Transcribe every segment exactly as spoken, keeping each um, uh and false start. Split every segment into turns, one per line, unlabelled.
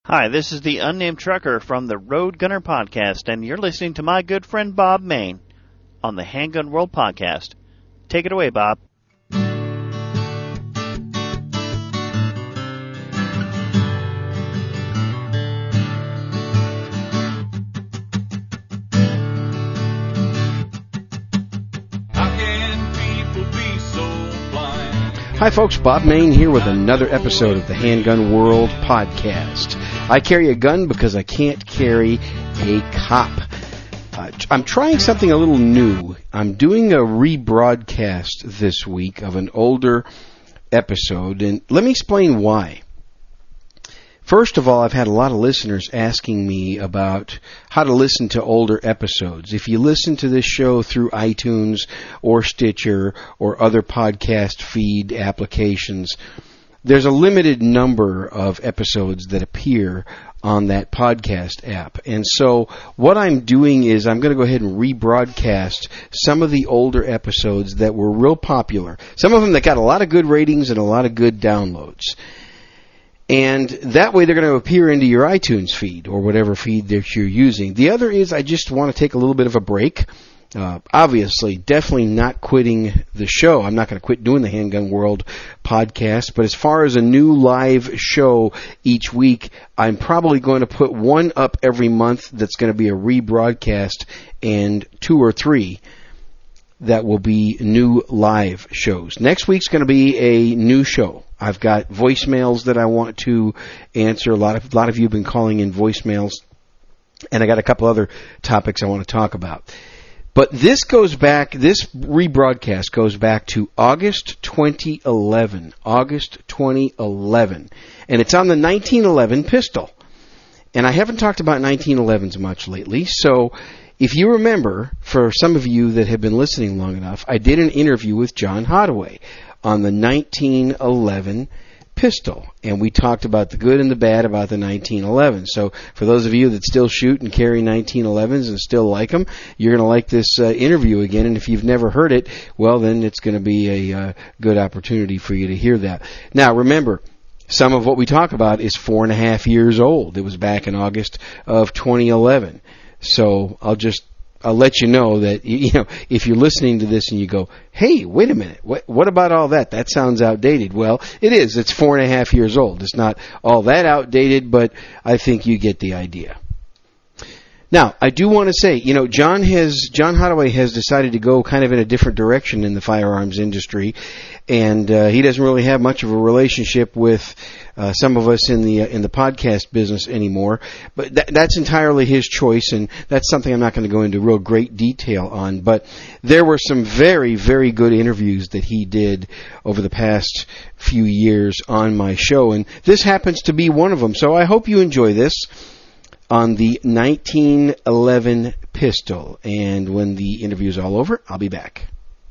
Hi, this is the Unnamed Trucker from the Road Gunner Podcast, and you're listening to my good friend Bob Main on the Handgun World Podcast. Take it away, Bob.
Hi folks, Bob Main here with another episode of the Handgun World Podcast. I carry a gun because I can't carry a cop. Uh, I'm trying something a little new. I'm doing a rebroadcast this week of an older episode, and let me explain why. First of all, I've had a lot of listeners asking me about how to listen to older episodes. If you listen to this show through iTunes or Stitcher or other podcast feed applications, there's a limited number of episodes that appear on that podcast app. And so what I'm doing is I'm going to go ahead and rebroadcast some of the older episodes that were real popular. Some of them that got a lot of good ratings and a lot of good downloads. And that way they're going to appear into your iTunes feed or whatever feed that you're using. The other is I just want to take a little bit of a break. Uh, obviously, definitely not quitting the show. I'm not going to quit doing the Handgun World Podcast. But as far as a new live show each week, I'm probably going to put one up every month that's going to be a rebroadcast, and two or three that will be new live shows. Next week's going to be a new show. I've got voicemails that I want to answer. A lot of a lot of you have been calling in voicemails, and I got a couple other topics I want to talk about. But this goes back, this rebroadcast goes back to August twenty eleven. August twenty eleven. And it's on the nineteen eleven pistol. And I haven't talked about nineteen elevens much lately, so if you remember, for some of you that have been listening long enough, I did an interview with John Hottaway on the nineteen eleven pistol, and we talked about the good and the bad about the nineteen eleven. So for those of you that still shoot and carry nineteen elevens and still like them, you're going to like this uh, interview again, and if you've never heard it, well, then it's going to be a uh, good opportunity for you to hear that. Now, remember, some of what we talk about is four and a half years old. It was back in August of twenty eleven. So I'll just I'll let you know that, you know, if you're listening to this and you go, hey, wait a minute, what, what about all that? That sounds outdated. Well, it is. It's four and a half years old. It's not all that outdated, but I think you get the idea. Now, I do want to say, you know, John has John Hottaway has decided to go kind of in a different direction in the firearms industry, and uh, he doesn't really have much of a relationship with uh, some of us in the uh, in the podcast business anymore. But th- that's entirely his choice, and that's something I'm not going to go into real great detail on. But there were some very, very good interviews that he did over the past few years on my show, and this happens to be one of them. So I hope you enjoy this on the nineteen eleven pistol. And when the interview is all over, I'll be back.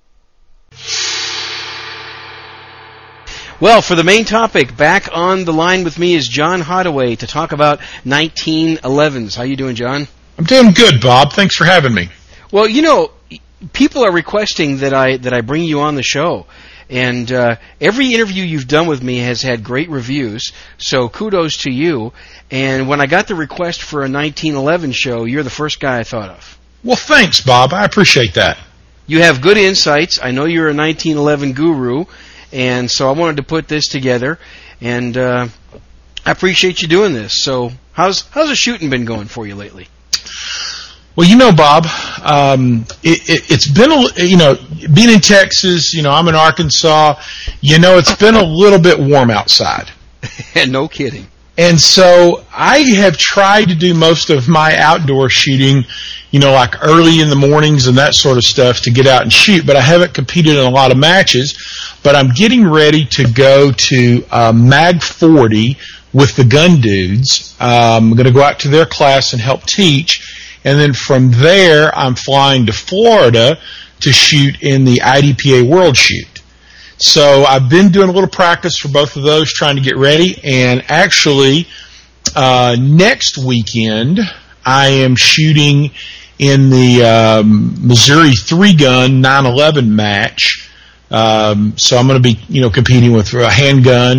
Well, for the main topic, back on the line with me is John Hottaway to talk about nineteen elevens. How you doing, John?
I'm doing good, Bob. Thanks for having me.
Well, you know, people are requesting that I that I bring you on the show. And uh, every interview you've done with me has had great reviews, so kudos to you. And when I got the request for a nineteen eleven show, you're the first guy I thought of.
Well, thanks, Bob. I appreciate that.
You have good insights. I know you're a nineteen eleven guru, and so I wanted to put this together. And uh, I appreciate you doing this. So how's how's the shooting been going for you lately?
Well, you know, Bob, um, it, it, it's been, a, you know, being in Texas, you know, I'm in Arkansas, you know, it's been a little bit warm outside.
No kidding.
And so I have tried to do most of my outdoor shooting, you know, like early in the mornings and that sort of stuff to get out and shoot, but I haven't competed in a lot of matches. But I'm getting ready to go to uh, Mag forty with the Gun Dudes. Um, I'm going to go out to their class and help teach. And then from there, I'm flying to Florida to shoot in the I D P A World Shoot. So I've been doing a little practice for both of those, trying to get ready. And actually, uh, next weekend, I am shooting in the um, Missouri three-gun nine eleven match. Um, so I'm going to be, you know, competing with a handgun,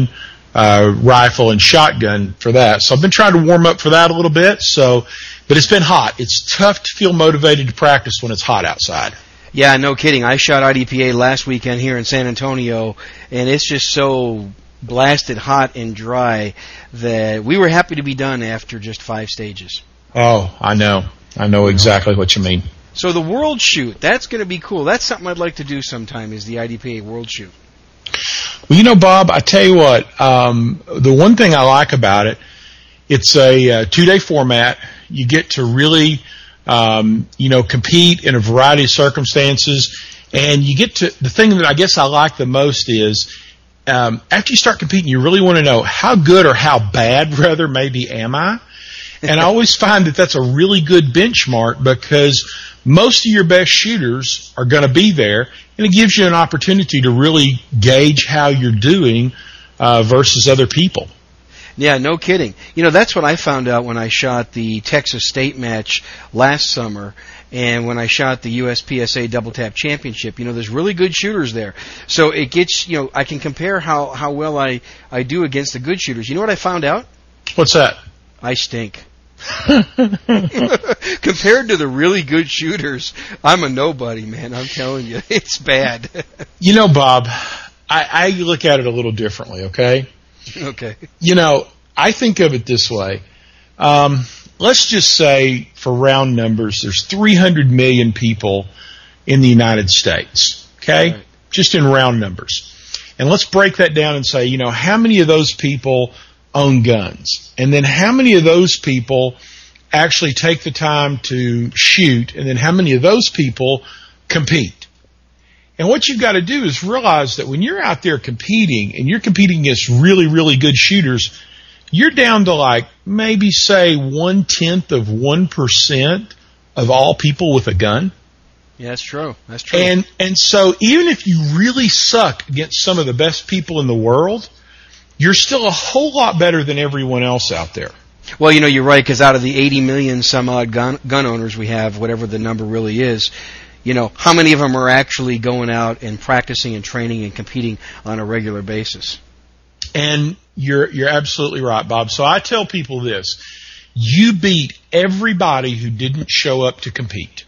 uh, rifle and shotgun for that. So I've been trying to warm up for that a little bit. So, but it's been hot. It's tough to feel motivated to practice when it's hot outside.
Yeah, no kidding. I shot I D P A last weekend here in San Antonio, and it's just so blasted hot and dry that we were happy to be done after just five stages.
Oh, I know. I know exactly what you mean.
So the World Shoot, that's going to be cool. That's something I'd like to do sometime, is the I D P A World Shoot.
Well, you know, Bob, I tell you what, um, the one thing I like about it, it's a uh, two-day format. You get to really, um, you know, compete in a variety of circumstances, and you get to, the thing that I guess I like the most is, um, after you start competing, you really want to know how good or how bad, rather, maybe am I? And I always find that that's a really good benchmark because most of your best shooters are going to be there, and it gives you an opportunity to really gauge how you're doing uh, versus other people.
Yeah, no kidding. You know, that's what I found out when I shot the Texas State match last summer and when I shot the U S P S A Double Tap Championship. You know, there's really good shooters there. So it gets, you know, I can compare how, how well I, I do against the good shooters. You know what I found out?
What's that?
I stink. Compared to the really good shooters, I'm a nobody, man. I'm telling you, it's bad.
You know, Bob, I, I look at it a little differently, okay?
Okay.
You know, I think of it this way. Um, let's just say, for round numbers, there's three hundred million people in the United States, okay? Right. Just in round numbers. And let's break that down and say, you know, how many of those people own guns? And then how many of those people actually take the time to shoot? And then how many of those people compete? And what you've got to do is realize that when you're out there competing and you're competing against really, really good shooters, you're down to like maybe say one-tenth of one percent of all people with a gun.
Yeah, that's true. That's true.
And, and so even if you really suck against some of the best people in the world, you're still a whole lot better than everyone else out there.
Well, you know, you're right, because out of the eighty million some odd gun, gun owners we have, whatever the number really is, you know, how many of them are actually going out and practicing and training and competing on a regular basis?
And you're you're absolutely right, Bob. So I tell people this. You beat everybody who didn't show up to compete.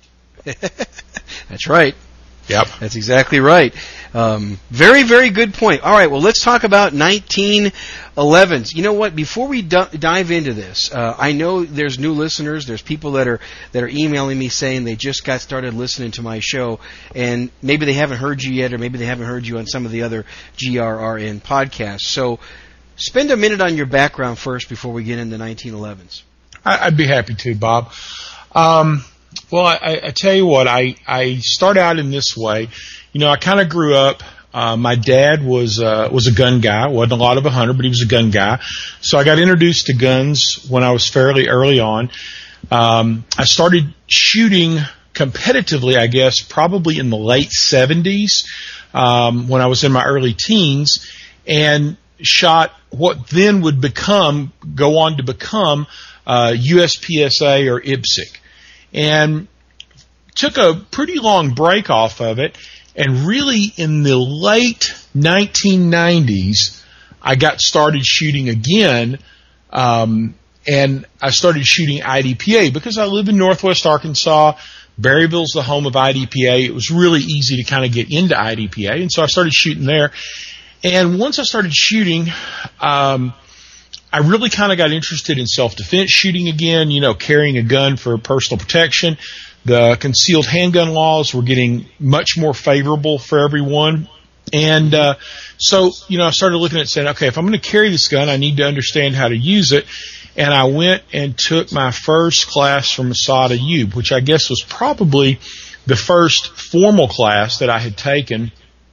That's right.
Yep.
That's exactly right. Um, very, very good point. All right, well, let's talk about nineteen elevens. You know what? Before we d- dive into this, uh, I know there's new listeners. There's people that are that are emailing me saying they just got started listening to my show, and maybe they haven't heard you yet, or maybe they haven't heard you on some of the other G R R N podcasts. So spend a minute on your background first before we get into nineteen elevens.
I'd be happy to, Bob. Um, well, I, I tell you what, I, I start out in this way. You know, I kind of grew up. Uh, my dad was uh, was a gun guy. wasn't a lot of a hunter, but he was a gun guy. So I got introduced to guns when I was fairly early on. Um, I started shooting competitively, I guess, probably in the late seventies um, when I was in my early teens, and shot what then would become, go on to become uh, U S P S A or I B S C. And took a pretty long break off of it. And really, in the late nineteen nineties, I got started shooting again, um, and I started shooting I D P A because I live in Northwest Arkansas. Berryville's the home of I D P A. It was really easy to kind of get into I D P A, and so I started shooting there. And once I started shooting, um, I really kind of got interested in self-defense shooting again, you know, carrying a gun for personal protection. The concealed handgun laws were getting much more favorable for everyone. And uh, so, you know, I started looking at saying, okay, if I'm going to carry this gun, I need to understand how to use it. And I went and took my first class from Masada Yube, which I guess was probably the first formal class that I had taken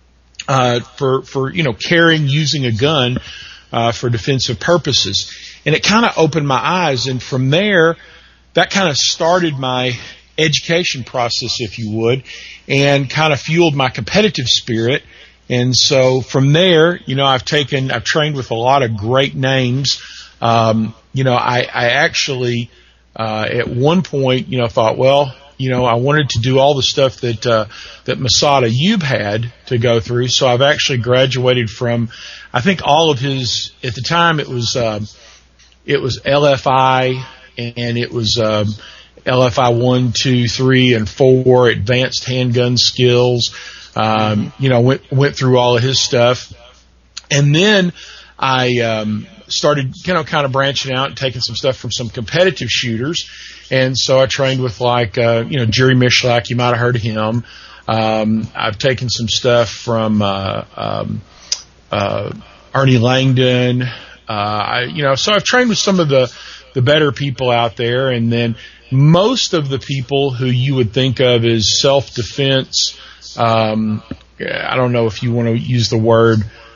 uh, for, for, you know, carrying, using a gun uh, for defensive purposes. And it kind of opened my eyes. And from there, that kind of started my education process, if you would, and kind of fueled my competitive spirit. And so from there, you know, I've taken, I've trained with a lot of great names. Um, you know, I, I actually, uh, at one point, you know, thought, well, you know, I wanted to do all the stuff that uh, that Masada Ayub had to go through. So I've actually graduated from, I think all of his, at the time it was um, it was L F I, and it was um, L F I one, two, three, and four, advanced handgun skills. Um, you know, went went through all of his stuff, and then I um, started, you know, kind of branching out and taking some stuff from some competitive shooters. And so I trained with, like, uh, you know, Jerry Mishlak. You might have heard of him. Um, I've taken some stuff from uh, um, uh, Ernie Langdon. Uh, I, you know, so I've trained with some of the, the better people out there. And then most of the people who you would think of as self-defense, um, I don't know if you want to use the word,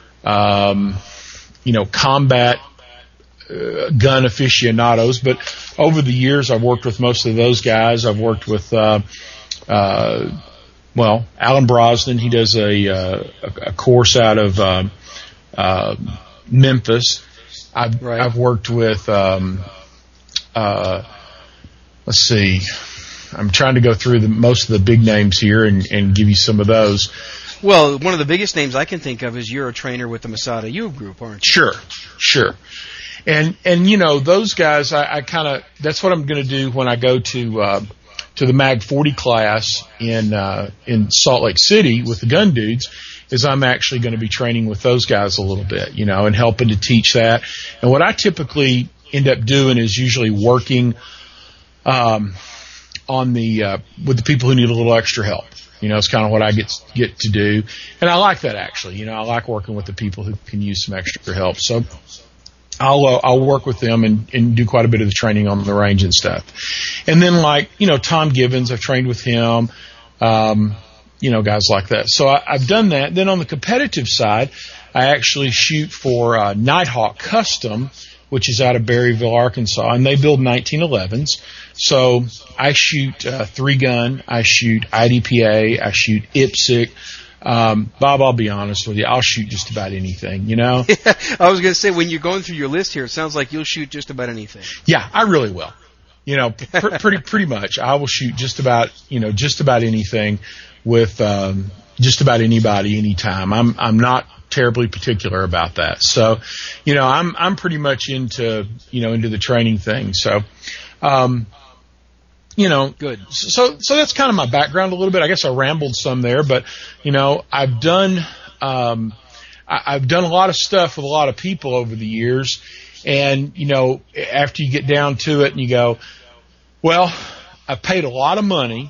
um, you know, combat uh, gun aficionados, but over the years I've worked with most of those guys. I've worked with, uh, uh, well, Alan Brosnan. He does a, uh, a, a course out of um, uh, Memphis. I've,
right.
I've worked with, um, uh, let's see, I'm trying to go through the, most of the big names here and, and give you some of those.
Well, one of the biggest names I can think of is you're a trainer with the Masada Ayub group, aren't you?
Sure, sure. And, and you know, those guys, I, I kind of, that's what I'm going to do when I go to, uh, to the Mag forty class in, uh, in Salt Lake City with the gun dudes, is I'm actually going to be training with those guys a little bit, you know, and helping to teach that. And what I typically end up doing is usually working, um, on the, uh, with the people who need a little extra help. You know, it's kind of what I get get to do, and I like that, actually. You know, I like working with the people who can use some extra help. So I'll uh, I'll work with them and, and do quite a bit of the training on the range and stuff. And then, like, you know, Tom Gibbons, I've trained with him. Um, you know, guys like that. So I, I've done that. Then on the competitive side, I actually shoot for uh, Nighthawk Custom, which is out of Berryville, Arkansas, and they build nineteen elevens. So I shoot uh, three gun, I shoot I D P A, I shoot I P S C. Um, Bob, I'll be honest with you, I'll shoot just about anything, you know?
Yeah, I was going to say, when you're going through your list here, it sounds like you'll shoot just about anything.
Yeah, I really will. You know, pr- pretty pretty much. I will shoot just about, you know, just about anything with um, just about anybody, anytime. I'm I'm not terribly particular about that. So, you know, I'm I'm pretty much into, you know, into the training thing. So, um, you know,
good.
So so that's kind of my background a little bit. I guess I rambled some there, but you know, I've done um, I, I've done a lot of stuff with a lot of people over the years, and you know, after you get down to it and you go, well, I paid a lot of money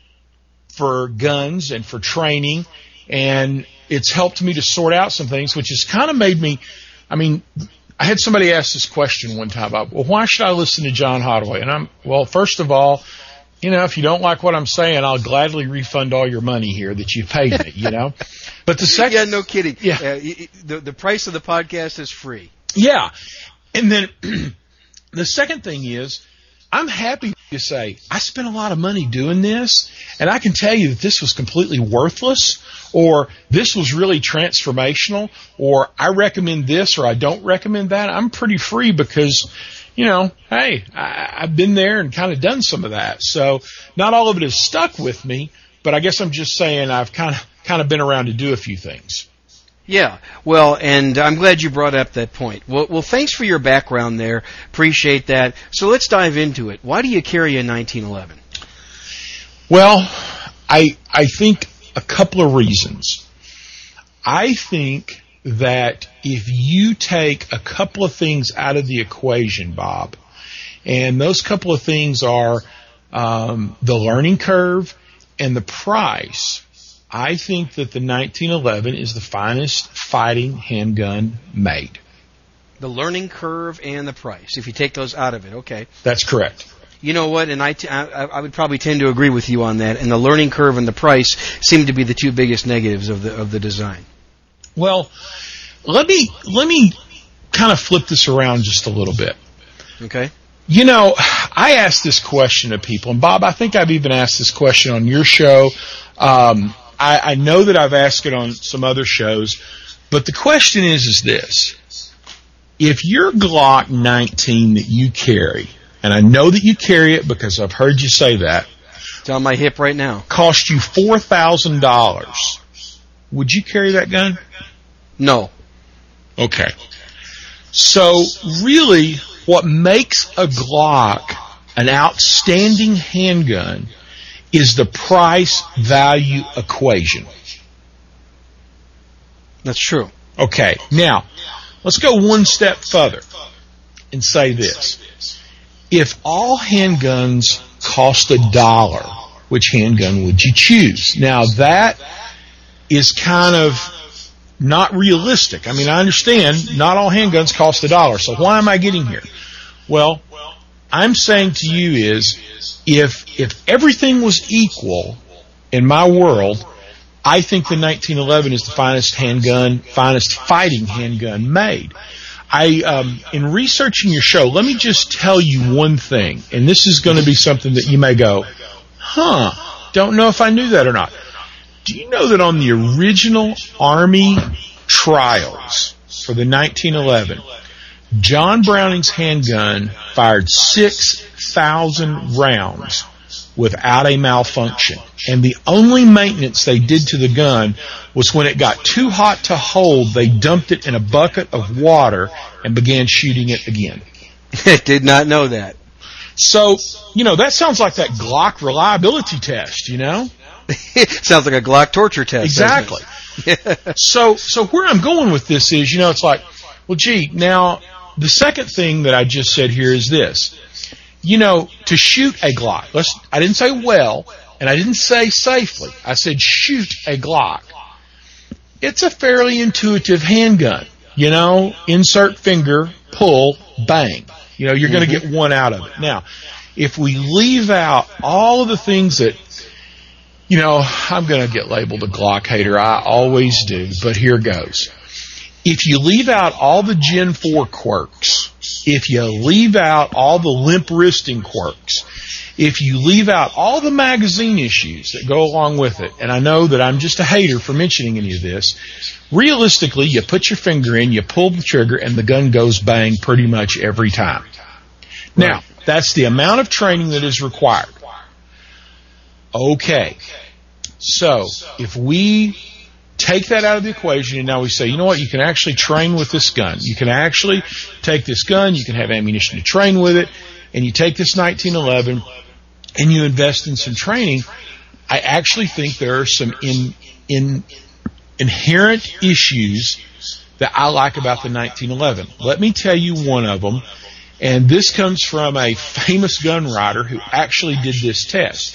for guns and for training, and it's helped me to sort out some things, which has kind of made me, I mean, I had somebody ask this question one time about, well, why should I listen to John Hottaway? And I'm, well, first of all, you know, if you don't like what I'm saying, I'll gladly refund all your money here that you paid me, you know. But the second,
yeah, no kidding.
Yeah,
uh, the the price of the podcast is free.
Yeah, and then the second thing is, I'm happy to say I spent a lot of money doing this, and I can tell you that this was completely worthless, or this was really transformational, or I recommend this, or I don't recommend that. I'm pretty free because, you know, hey, I, I've been there and kind of done some of that. So not all of it has stuck with me, but I guess I'm just saying I've kind of kind of been around to do a few things.
Yeah, well, and I'm glad you brought up that point. Well, well, thanks for your background there. Appreciate that. So let's dive into it. Why do you carry a nineteen eleven?
Well, I I think a couple of reasons. I think that if you take a couple of things out of the equation, Bob, and those couple of things are um, the learning curve and the price, I think that the nineteen eleven is the finest fighting handgun made.
The learning curve and the price, if you take those out of it, okay.
That's correct.
You know what, and I, t- I, I would probably tend to agree with you on that, and the learning curve and the price seem to be the two biggest negatives of the of the design.
Well, let me let me kind of flip this around just a little bit.
Okay.
You know, I asked this question of people, and Bob, I think I've even asked this question on your show. Um, I, I know that I've asked it on some other shows, but the question is, is this. If your Glock nineteen that you carry, and I know that you carry it because I've heard you say that,
It's on my hip right now.
Cost you four thousand dollars. Would you carry that gun?
No.
Okay. So really, what makes a Glock an outstanding handgun is the price-value equation.
That's true.
Okay. Now, let's go one step further and say this. If all handguns cost a dollar, which handgun would you choose? Now, that is kind of not realistic. I mean, I understand not all handguns cost a dollar. So why am I getting here? Well, I'm saying to you is, if if everything was equal in my world, I think the nineteen eleven is the finest handgun, finest fighting handgun made. I, um, in researching your show, let me just tell you one thing, and this is going to be something that you may go, huh, don't know if I knew that or not. Do you know that on the original Army trials for the nineteen eleven, John Browning's handgun fired six thousand rounds without a malfunction. And the only maintenance they did to the gun was when it got too hot to hold, they dumped it in a bucket of water and began shooting it again.
I did not know that.
So, you know, that sounds like that Glock reliability test, you know?
Sounds like a Glock torture test.
Exactly. so, so where I'm going with this is, you know, it's like, well, gee, now, the second thing that I just said here is this. You know, to shoot a Glock, let's, I didn't say well, and I didn't say safely. I said shoot a Glock. It's a fairly intuitive handgun. You know, insert finger, pull, bang. You know, you're mm-hmm. going to get one out of it. Now, if we leave out all of the things that, you know, I'm going to get labeled a Glock hater. I always do, but here goes. If you leave out all the Gen four quirks, if you leave out all the limp wristing quirks, if you leave out all the magazine issues that go along with it, and I know that I'm just a hater for mentioning any of this, realistically, you put your finger in, you pull the trigger, and the gun goes bang pretty much every time. Now, that's the amount of training that is required. Okay. So, if we take that out of the equation, and now we say, you know what, you can actually train with this gun. You can actually take this gun, you can have ammunition to train with it, and you take this nineteen eleven and you invest in some training. I actually think there are some in, in inherent issues that I like about the nineteen eleven. Let me tell you one of them, and this comes from a famous gun writer who actually did this test.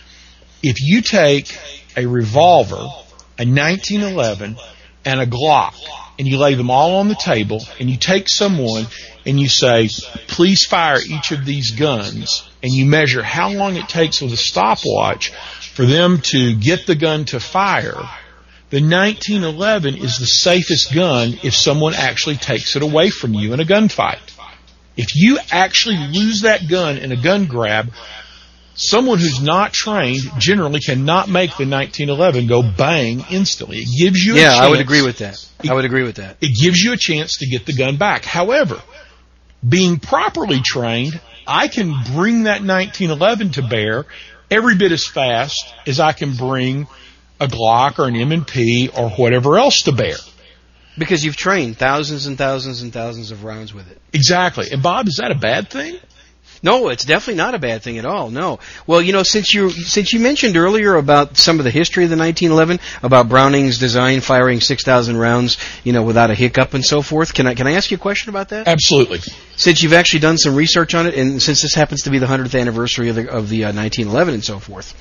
If you take a revolver, a nineteen eleven, and a Glock, and you lay them all on the table, and you take someone and you say, please fire each of these guns, and you measure how long it takes with a stopwatch for them to get the gun to fire, the nineteen eleven is the safest gun if someone actually takes it away from you in a gunfight. If you actually lose that gun in a gun grab, someone who's not trained generally cannot make the nineteen eleven go bang instantly. It gives you a
yeah,
chance.
I would agree with that. I would agree with that.
It gives you a chance to get the gun back. However, being properly trained, I can bring that nineteen eleven to bear every bit as fast as I can bring a Glock or an M and P or whatever else to bear.
Because you've trained thousands and thousands and thousands of rounds with it.
Exactly. And Bob, is that a bad thing?
No, it's definitely not a bad thing at all. No. Well, you know, since you since you mentioned earlier about some of the history of the nineteen eleven, about Browning's design firing six thousand rounds, you know, without a hiccup and so forth, can I can I ask you a question about that?
Absolutely.
Since you've actually done some research on it, and since this happens to be the hundredth anniversary of the of the uh, nineteen eleven and so forth,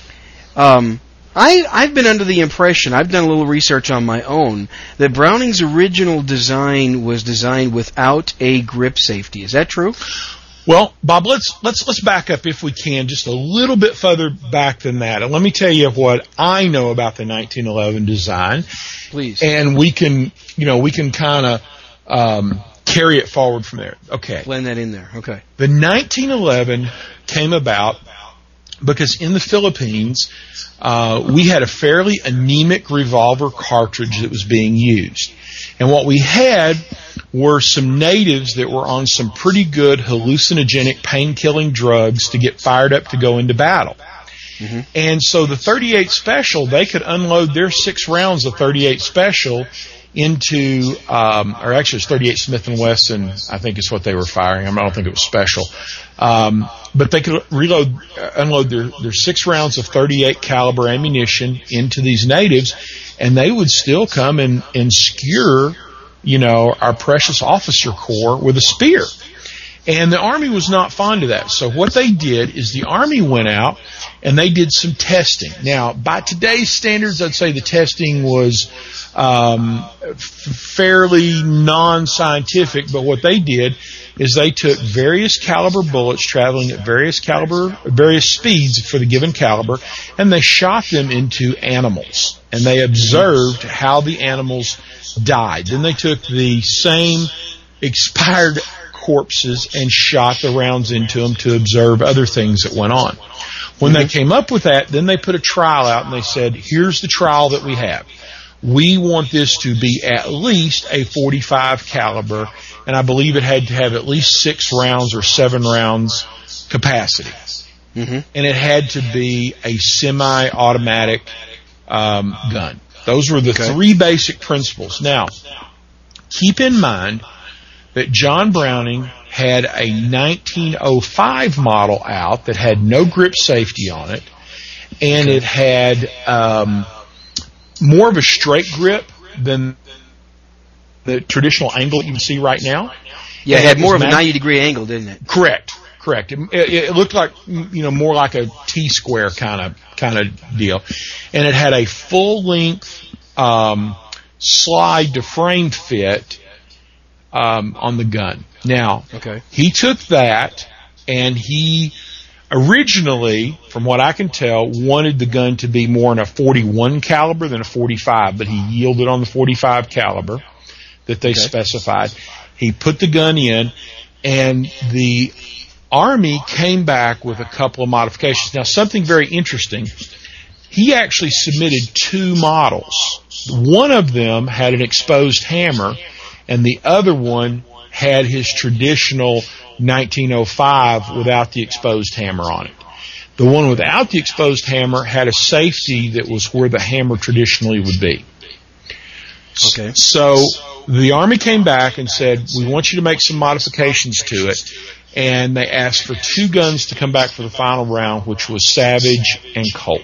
um, I I've been under the impression, I've done a little research on my own, that Browning's original design was designed without a grip safety. Is that true?
Well, Bob, let's let's let's back up if we can just a little bit further back than that. And let me tell you what I know about the nineteen eleven design.
Please.
And we can, you know, we can kind of um, carry it forward from there. Okay.
Blend that in there. Okay.
The nineteen eleven came about because in the Philippines, uh, we had a fairly anemic revolver cartridge that was being used. And what we had were some natives that were on some pretty good hallucinogenic pain-killing drugs to get fired up to go into battle.
Mm-hmm.
And so the thirty-eight Special, they could unload their six rounds of thirty-eight Special into, um, or actually it's thirty-eight Smith and Wesson, I think is what they were firing. I, mean, I don't think it was Special. Um, but they could reload, uh, unload their, their six rounds of thirty-eight caliber ammunition into these natives, and they would still come and, and skewer, you know, our precious officer corps with a spear. And the Army was not fond of that. So what they did is the Army went out and they did some testing. Now, by today's standards, I'd say the testing was um, f- fairly non-scientific, but what they did is they took various caliber bullets traveling at various caliber, various speeds for the given caliber, and they shot them into animals. And they observed how the animals died. Then they took the same expired corpses and shot the rounds into them to observe other things that went on. When mm-hmm. they came up with that, then they put a trial out and they said, here's the trial that we have. We want this to be at least a forty-five caliber, and I believe it had to have at least six rounds or seven rounds capacity.
Mm-hmm.
And it had to be a semi-automatic um, gun. Those were the
okay.
three basic principles. Now, keep in mind that John Browning had a nineteen oh five model out that had no grip safety on it, and it had um, more of a straight grip than the traditional angle that you can see right now.
Yeah, it had more of a ninety degree angle, didn't it?
Correct, correct. It, it, it looked like, you know, more like a T-square kind of kind of deal, and it had a full length um, slide to frame fit um, on the gun. Now,
okay.
he took that and he originally, from what I can tell, wanted the gun to be more in a forty-one caliber than a forty-five, but he yielded on the forty-five caliber that they okay. specified. He put the gun in, and the Army came back with a couple of modifications. Now, something very interesting. He actually submitted two models. One of them had an exposed hammer, and the other one had his traditional nineteen oh five without the exposed hammer on it. The one without the exposed hammer had a safety that was where the hammer traditionally would be.
Okay.
So the Army came back and said, we want you to make some modifications to it. And they asked for two guns to come back for the final round, which was Savage and Colt.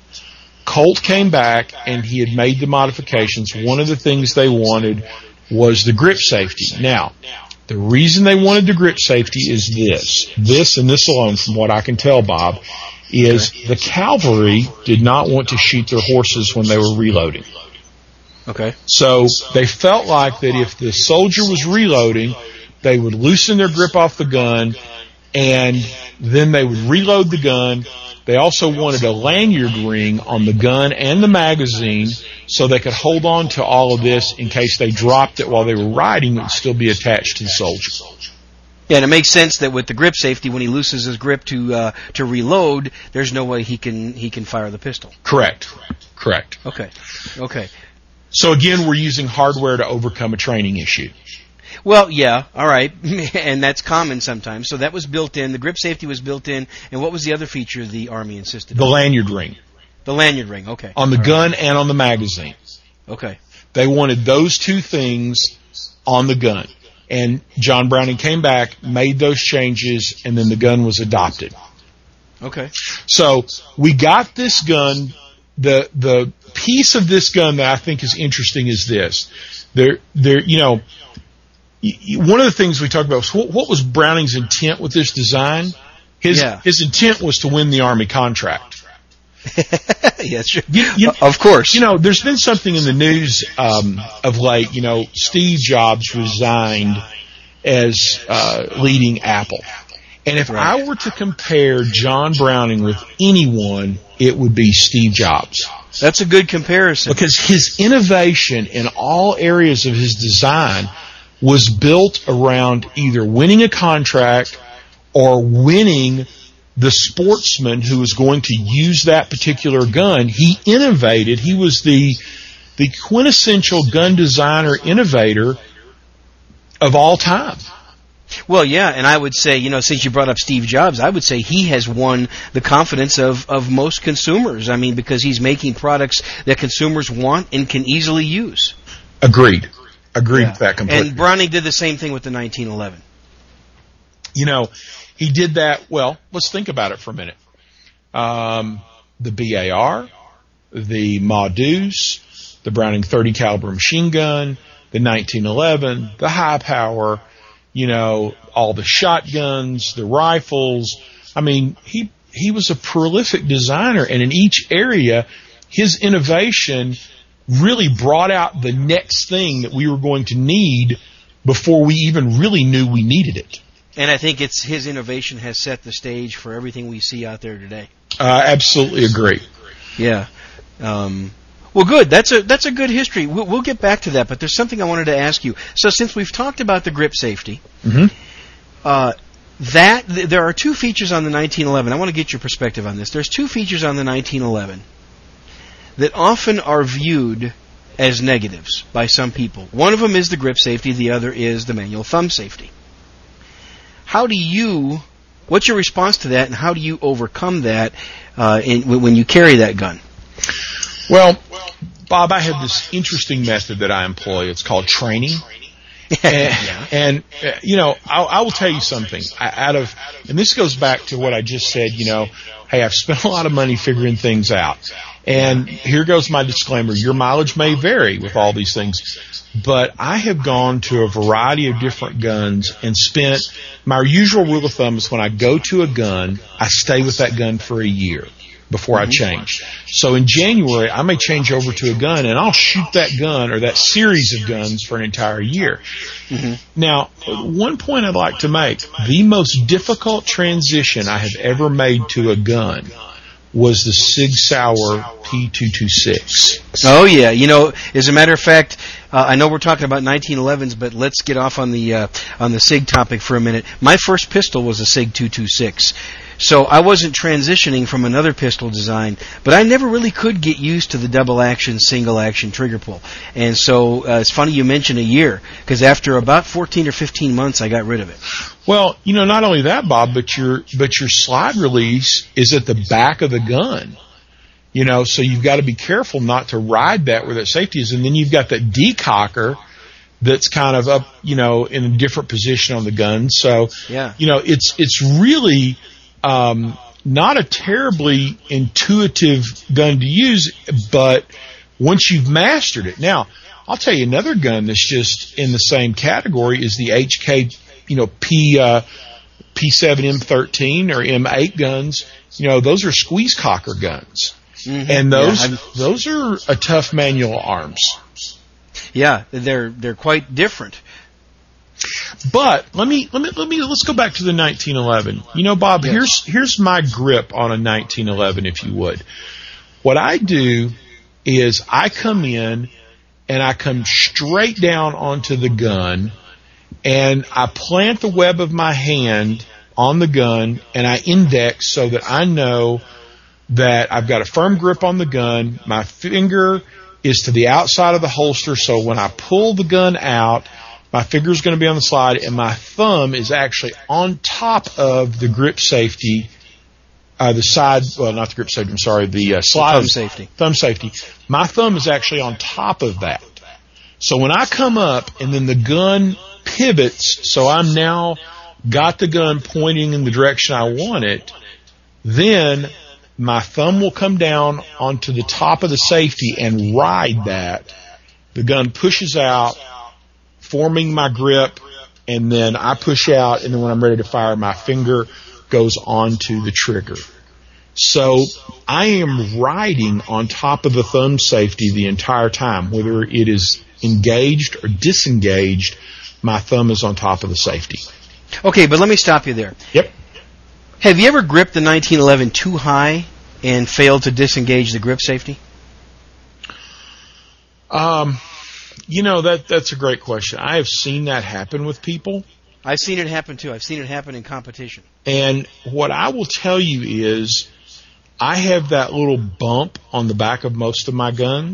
Colt came back and he had made the modifications. One of the things they wanted was the grip safety. Now, the reason they wanted the grip safety is this. This and this alone, from what I can tell, Bob, is okay. the cavalry did not want to shoot their horses when they were reloading.
Okay.
So they felt like that if the soldier was reloading, they would loosen their grip off the gun, and then they would reload the gun. They also wanted a lanyard ring on the gun and the magazine so they could hold on to all of this in case they dropped it while they were riding. It would still be attached to the soldier.
Yeah, and it makes sense that with the grip safety, when he loosens his grip to uh, to reload, there's no way he can he can fire the pistol.
Correct. Correct.
Okay. Okay.
So again, we're using hardware to overcome a training issue.
Well, yeah, all right, and that's common sometimes. So that was built in. The grip safety was built in. And what was the other feature the Army insisted
the
on?
The lanyard ring.
The lanyard ring, okay.
On the
all
gun
right.
and on the magazine.
Okay.
They wanted those two things on the gun. And John Browning came back, made those changes, and then the gun was adopted.
Okay.
So we got this gun. The the piece of this gun that I think is interesting is this. There, there, you know, one of the things we talked about was what, what was Browning's intent with this design? His
yeah.
his intent was to win the Army contract.
Yes, sure.
You, you,
of course.
You know, there's been something in the news um, of late. You know, Steve Jobs resigned as uh, leading Apple. And if
right.
I were to compare John Browning with anyone, it would be Steve Jobs.
That's a good comparison.
Because his innovation in all areas of his design was built around either winning a contract or winning the sportsman who was going to use that particular gun. He innovated. He was the the quintessential gun designer innovator of all time.
Well, yeah, and I would say, you know, since you brought up Steve Jobs, I would say he has won the confidence of, of most consumers. I mean, because he's making products that consumers want and can easily use.
Agreed. Agreed
Yeah.
with that completely.
And Browning did the same thing with the nineteen eleven.
You know, he did that, well, let's think about it for a minute. Um, the B A R, the Ma Deuce, the Browning thirty caliber machine gun, the nineteen eleven, the high power, you know, all the shotguns, the rifles. I mean, he he was a prolific designer, and in each area, his innovation really brought out the next thing that we were going to need before we even really knew we needed it.
And I think it's his innovation has set the stage for everything we see out there today.
I uh, absolutely agree.
Yeah. Um, well, good. That's a that's a good history. We'll, we'll get back to that, but there's something I wanted to ask you. So since we've talked about the grip safety,
mm-hmm.
uh, that th- there are two features on the nineteen eleven. I want to get your perspective on this. There's two features on the nineteen eleven that often are viewed as negatives by some people. One of them is the grip safety. The other is the manual thumb safety. How do you, what's your response to that, and how do you overcome that uh, in, when you carry that gun?
Well, Bob, I have this interesting method that I employ. It's called training. and,
yeah.
and uh, you know, I, I will tell you something. I, out of, and this goes back to what I just said. You know, hey, I've spent a lot of money figuring things out. And here goes my disclaimer. Your mileage may vary with all these things, but I have gone to a variety of different guns and spent, my usual rule of thumb is when I go to a gun, I stay with that gun for a year before I change. So in January, I may change over to a gun and I'll shoot that gun or that series of guns for an entire year. Mm-hmm. Now, one point I'd like to make, the most difficult transition I have ever made to a gun was the Sig Sauer P two twenty-six.
Oh, yeah. You know, as a matter of fact, uh, I know we're talking about nineteen elevens, but let's get off on the uh, on the Sig topic for a minute. My first pistol was a Sig two twenty-six. So I wasn't transitioning from another pistol design, but I never really could get used to the double action, single action trigger pull. And so uh, it's funny you mentioned a year, because after about fourteen or fifteen months, I got rid of it.
Well, you know, not only that, Bob, but your but your slide release is at the back of the gun. You know, so you've got to be careful not to ride that where that safety is. And then you've got that decocker that's kind of up, you know, in a different position on the gun. So,
yeah.
you know, it's it's really um, not a terribly intuitive gun to use, but once you've mastered it. Now, I'll tell you another gun that's just in the same category is the H K, you know, P uh, P seven M thirteen or M eight guns. You know, those are squeeze cocker guns. Mm-hmm. And those yeah, those are a tough manual arms.
Yeah, they're they're quite different.
But let me let me let me let's go back to the nineteen eleven. You know, Bob, yes. here's here's my grip on a nineteen eleven, if you would. What I do is I come in and I come straight down onto the gun and I plant the web of my hand on the gun and I index so that I know that I've got a firm grip on the gun. My finger is to the outside of the holster, so when I pull the gun out, my finger is going to be on the slide, and my thumb is actually on top of the grip safety, uh, the side, well, not the grip safety, I'm sorry, the uh, slide.
Thumb safety.
Thumb safety. My thumb is actually on top of that. So when I come up and then the gun pivots, so I'm now got the gun pointing in the direction I want it, then my thumb will come down onto the top of the safety and ride that. The gun pushes out, forming my grip, and then I push out, and then when I'm ready to fire, my finger goes onto the trigger. So I am riding on top of the thumb safety the entire time. Whether it is engaged or disengaged, my thumb is on top of the safety.
Okay, but let me stop you there.
Yep.
Have you ever gripped the nineteen eleven too high and failed to disengage the grip safety?
Um, you know, that that's a great question. I have seen that happen with people.
I've seen it happen too. I've seen it happen in competition.
And what I will tell you is I have that little bump on the back of most of my guns.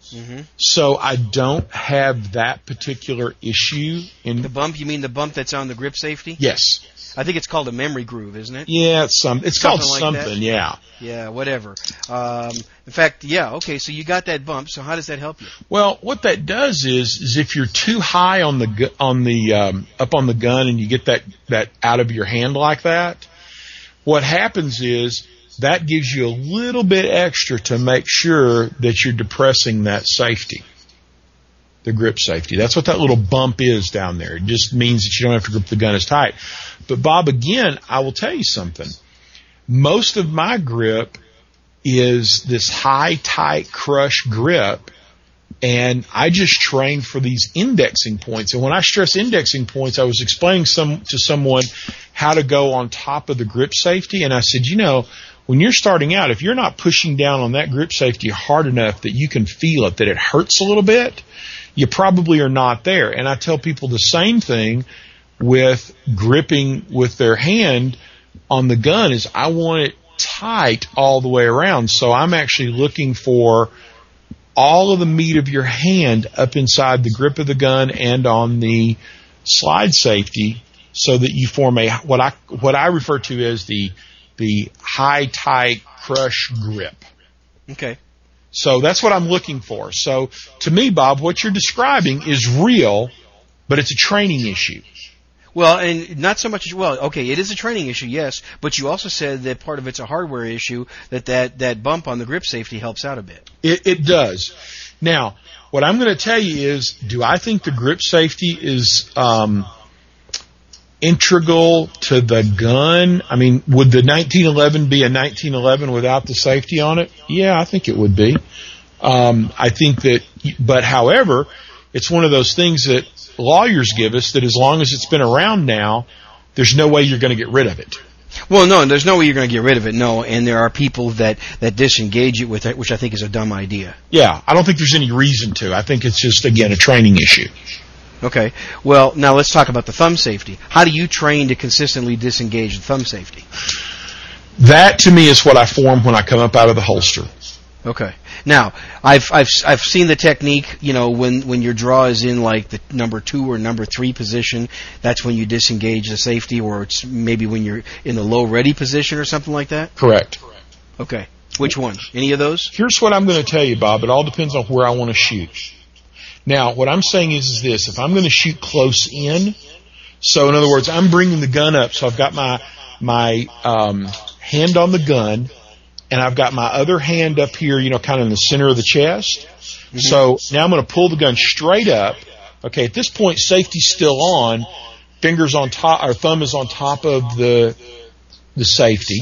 Mm-hmm.
So I don't have that particular issue. In
the bump, you mean the bump that's on the grip safety?
Yes.
I think it's called a memory groove, isn't it?
Yeah, it's some. It's
something
called
like
something.
That?
Yeah.
Yeah, whatever. Um, in fact, yeah. Okay, so you got that bump. So how does that help you?
Well, what that does is, is if you're too high on the gu- on the um, up on the gun and you get that that out of your hand like that, what happens is that gives you a little bit extra to make sure that you're depressing that safety. The grip safety. That's what that little bump is down there. It just means that you don't have to grip the gun as tight. But Bob, again, I will tell you something. Most of my grip is this high, tight, crush grip, and I just train for these indexing points. And when I stress indexing points, I was explaining some to someone how to go on top of the grip safety, and I said, you know, when you're starting out, if you're not pushing down on that grip safety hard enough that you can feel it, that it hurts a little bit, you probably are not there. And I tell people the same thing with gripping with their hand on the gun is I want it tight all the way around. So I'm actually looking for all of the meat of your hand up inside the grip of the gun and on the slide safety so that you form a what I what I refer to as the the high tight crush grip.
Okay.
So that's what I'm looking for. So to me, Bob, what you're describing is real, but it's a training issue.
Well, and not so much, well, okay, it is a training issue, yes, but you also said that part of it's a hardware issue, that that, that bump on the grip safety helps out a bit.
It, it does. Now, what I'm going to tell you is, do I think the grip safety is um, integral to the gun? I mean, would the nineteen eleven be a nineteen eleven without the safety on it? Yeah, I think it would be. Um, I think that, but however, it's one of those things that lawyers give us that as long as it's been around now, there's no way you're going to get rid of it.
Well, no, there's no way you're going to get rid of it, no, and there are people that, that disengage it with it, which I think is a dumb idea.
Yeah, I don't think there's any reason to. I think it's just, again, a training issue.
Okay. Well, now let's talk about the thumb safety. How do you train to consistently disengage the thumb safety?
That, to me, is what I form when I come up out of the holster.
Okay. Now, I've I've I've seen the technique. You know, when when your draw is in like the number two or number three position, that's when you disengage the safety, or it's maybe when you're in the low ready position or something like that.
Correct.
Okay. Which one? Any of those?
Here's what I'm going to tell you, Bob. It all depends on where I want to shoot. Now, what I'm saying is, is this: if I'm going to shoot close in, so in other words, I'm bringing the gun up, so I've got my my um, hand on the gun. And I've got my other hand up here, you know, kind of in the center of the chest. Mm-hmm. So now I'm going to pull the gun straight up. Okay, at this point, safety's still on. Fingers on top, or thumb is on top of the the safety.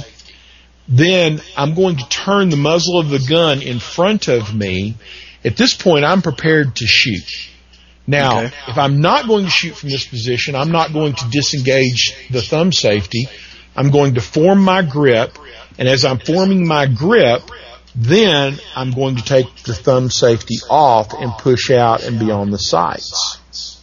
Then I'm going to turn the muzzle of the gun in front of me. At this point, I'm prepared to shoot. Now, okay. If I'm not going to shoot from this position, I'm not going to disengage the thumb safety. I'm going to form my grip. And as I'm forming my grip, then I'm going to take the thumb safety off and push out and be on the sights.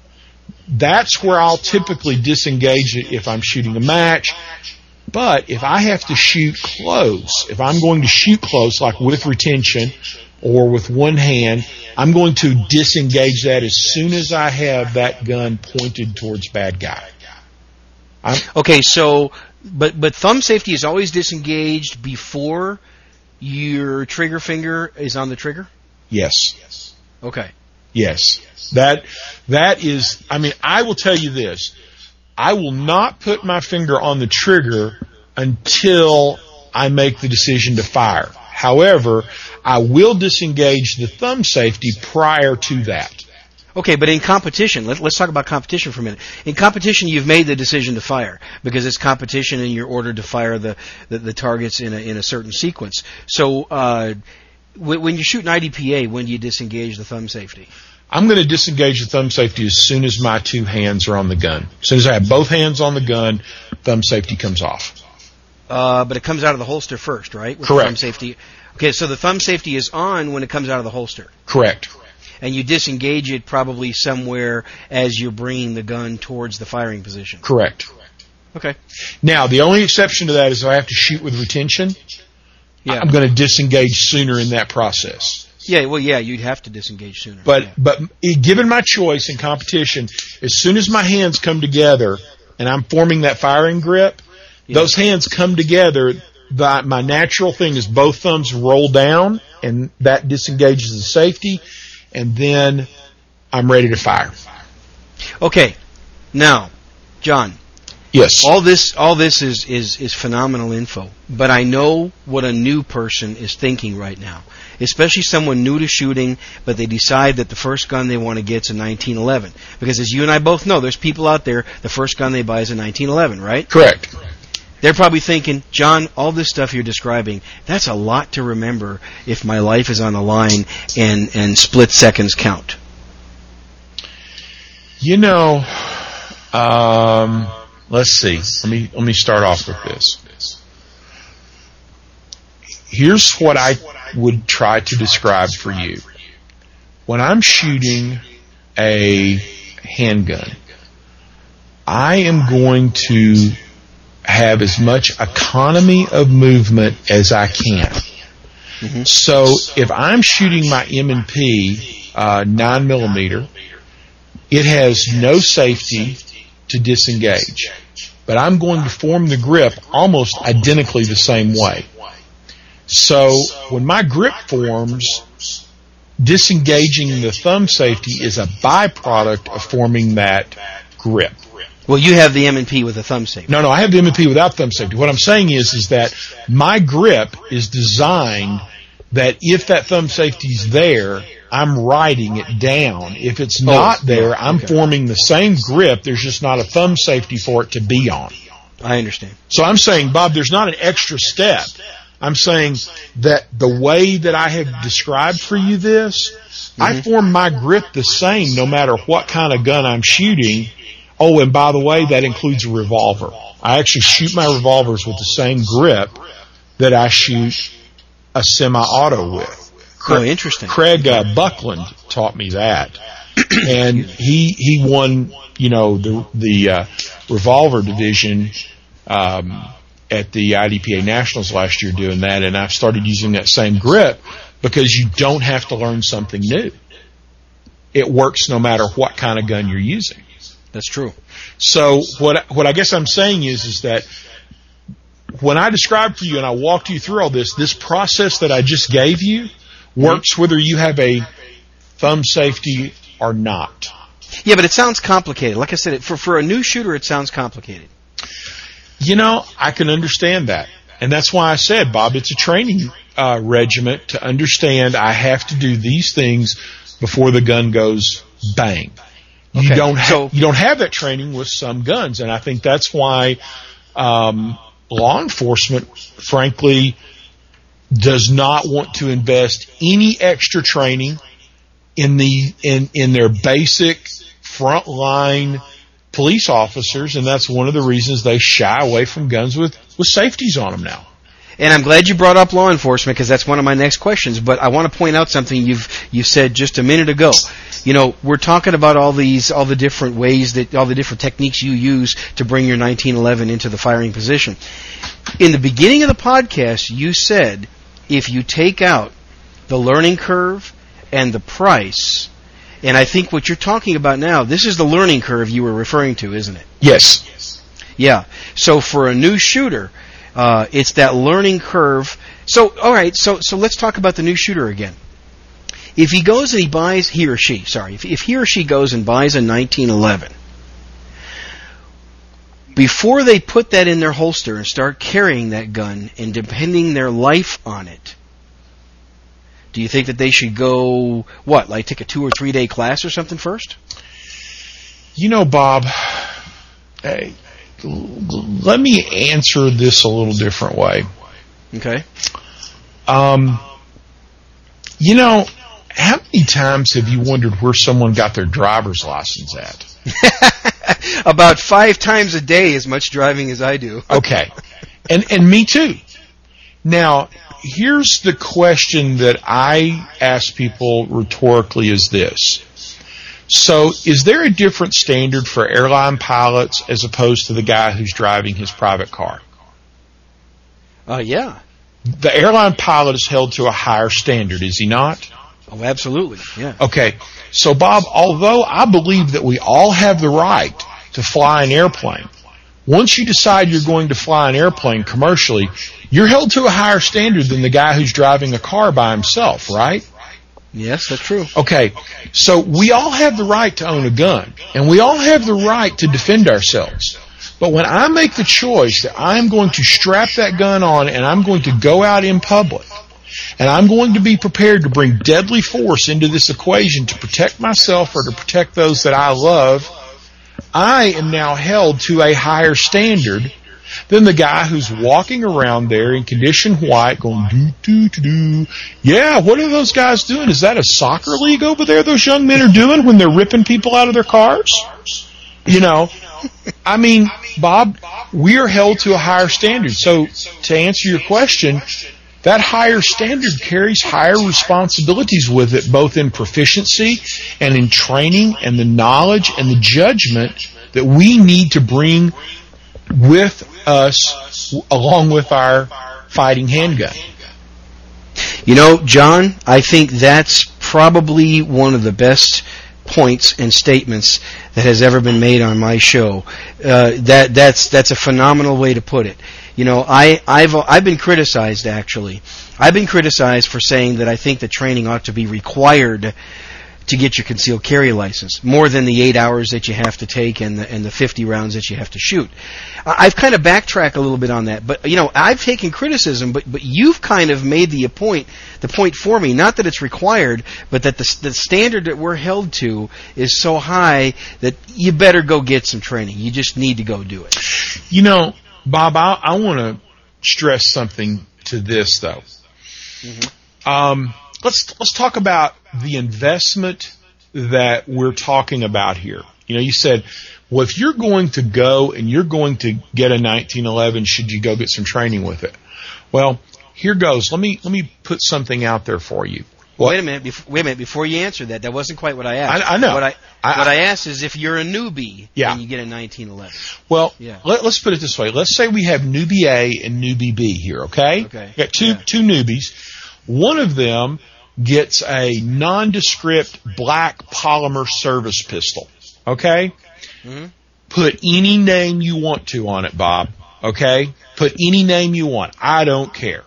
That's where I'll typically disengage it if I'm shooting a match. But if I have to shoot close, if I'm going to shoot close, like with retention or with one hand, I'm going to disengage that as soon as I have that gun pointed towards bad guy. I'm,
okay, so... But but thumb safety is always disengaged before your trigger finger is on the trigger?
Yes.
Okay.
Yes. That that is, I mean, I will tell you this. I will not put my finger on the trigger until I make the decision to fire. However, I will disengage the thumb safety prior to that.
Okay, but in competition, let, let's talk about competition for a minute. In competition, you've made the decision to fire because it's competition and you're ordered to fire the, the, the targets in a, in a certain sequence. So uh, w- when you shoot an I D P A, when do you disengage the thumb safety?
I'm going to disengage the thumb safety as soon as my two hands are on the gun. As soon as I have both hands on the gun, thumb safety comes off.
Uh, but it comes out of the holster first, right? With
Correct.
Thumb safety. Okay, so the thumb safety is on when it comes out of the holster.
Correct.
And you disengage it probably somewhere as you're bringing the gun towards the firing position.
Correct.
Okay.
Now, the only exception to that is if I have to shoot with retention, yeah. I'm going to disengage sooner in that process.
Yeah, well, yeah, you'd have to disengage sooner.
But
yeah.
but given my choice in competition, as soon as my hands come together and I'm forming that firing grip, yeah. those hands come together. The, my natural thing is both thumbs roll down, and that disengages the safety, and then I'm ready to fire.
Okay, now, John.
Yes.
All this, all this is, is, is phenomenal info, but I know what a new person is thinking right now, especially someone new to shooting, but they decide that the first gun they want to get is a nineteen eleven. Because as you and I both know, there's people out there, the first gun they buy is a nineteen eleven, right?
Correct.
They're probably thinking, John, all this stuff you're describing, that's a lot to remember if my life is on the line and, and split seconds count.
You know, um... let's see. Let me let me start off with this. Here's what I would try to describe for you. When I'm shooting a handgun, I am going to have as much economy of movement as I can. Mm-hmm. So if I'm shooting my M and P uh, nine millimeter, it has no safety to disengage. But I'm going to form the grip almost identically the same way. So when my grip forms, disengaging the thumb safety is a byproduct of forming that grip.
Well, you have the M and P with a thumb safety.
No, no, I have the M and P without thumb safety. What I'm saying is, is that my grip is designed that if that thumb safety's there, I'm writing it down. If it's not oh, there, I'm okay. forming the same grip. There's just not a thumb safety for it to be on.
I understand.
So I'm saying, Bob, there's not an extra step. I'm saying that the way that I have described for you this, mm-hmm. I form my grip the same no matter what kind of gun I'm shooting. Oh, and by the way, that includes a revolver. I actually shoot my revolvers with the same grip that I shoot a semi-auto with.
Oh, interesting.
Craig uh, Buckland taught me that, and he he won, you know, the the uh, revolver division um, at the I D P A Nationals last year doing that, and I've started using that same grip because you don't have to learn something new. It works no matter what kind of gun you're using.
That's true.
So what what I guess I'm saying is is that when I described for you and I walked you through all this, this process that I just gave you works whether you have a thumb safety or not.
Yeah, but it sounds complicated. Like I said, for for a new shooter, it sounds complicated.
You know, I can understand that. And that's why I said, Bob, it's a training uh, regiment to understand I have to do these things before the gun goes bang. You
okay.
don't ha-
so,
you don't have that training with some guns, and I think that's why um, law enforcement, frankly, does not want to invest any extra training in the in in their basic frontline police officers, and that's one of the reasons they shy away from guns with, with safeties on them now.
And I'm glad you brought up law enforcement because that's one of my next questions. But I want to point out something you've you said just a minute ago. You know, we're talking about all these all the different ways that all the different techniques you use to bring your nineteen eleven into the firing position. In the beginning of the podcast, you said if you take out the learning curve and the price, and I think what you're talking about now, this is the learning curve you were referring to, isn't it?
Yes.
Yeah. So for a new shooter, uh, it's that learning curve. So, all right, so so let's talk about the new shooter again. If he goes and he buys, he or she, sorry, if, if he or she goes and buys a nineteen eleven, before they put that in their holster and start carrying that gun and depending their life on it, do you think that they should go, what, like take a two or three day class or something first?
You know, Bob, hey, let me answer this a little different way.
Okay.
Um, you know, how many times have you wondered where someone got their driver's license at?
About five times a day, as much driving as I do.
Okay. And and me too. Now, here's the question that I ask people rhetorically is this. So, is there a different standard for airline pilots as opposed to the guy who's driving his private car?
Uh, yeah.
The airline pilot is held to a higher standard, is he not?
Oh, absolutely. Yeah.
Okay. So, Bob, although I believe that we all have the right to fly an airplane, once you decide you're going to fly an airplane commercially, you're held to a higher standard than the guy who's driving a car by himself, right?
Yes, that's true.
Okay. So we all have the right to own a gun, and we all have the right to defend ourselves. But when I make the choice that I'm going to strap that gun on and I'm going to go out in public, and I'm going to be prepared to bring deadly force into this equation to protect myself or to protect those that I love, I am now held to a higher standard than the guy who's walking around there in condition white going, doo, doo, doo, doo. Yeah, what are those guys doing? Is that a soccer league over there those young men are doing when they're ripping people out of their cars? You know, I mean, Bob, we are held to a higher standard. So to answer your question, that higher standard carries higher responsibilities with it, both in proficiency and in training and the knowledge and the judgment that we need to bring with us along with our fighting handgun.
You know, John, I think that's probably one of the best points and statements that has ever been made on my show. Uh, that that's that's a phenomenal way to put it. You know, I, I've I've been criticized actually. I've been criticized for saying that I think the training ought to be required to get your concealed carry license, more than the eight hours that you have to take and the, and the fifty rounds that you have to shoot. I've kind of backtracked a little bit on that, but you know, I've taken criticism, but but you've kind of made the point the point for me, not that it's required, but that the the standard that we're held to is so high that you better go get some training. You just need to go do it.
You know, Bob, I, I want to stress something to this though. Mm-hmm. Um, let's let's talk about the investment that we're talking about here. You know, you said, well, if you're going to go and you're going to get a nineteen eleven, should you go get some training with it? Well, here goes. Let me let me put something out there for you.
Well, wait a minute. Bef- wait a minute. Before you answer that, that wasn't quite what I asked.
I, I know.
What I,
I,
what I asked is if you're a newbie
yeah.
and you get a nineteen eleven.
Well,
yeah.
let, let's put it this way. Let's say we have newbie A and newbie B here. Okay.
Okay.
We got two
yeah.
two newbies. One of them gets a nondescript black polymer service pistol. Okay?
Mm-hmm.
Put any name you want to on it, Bob. Okay? Put any name you want. I don't care.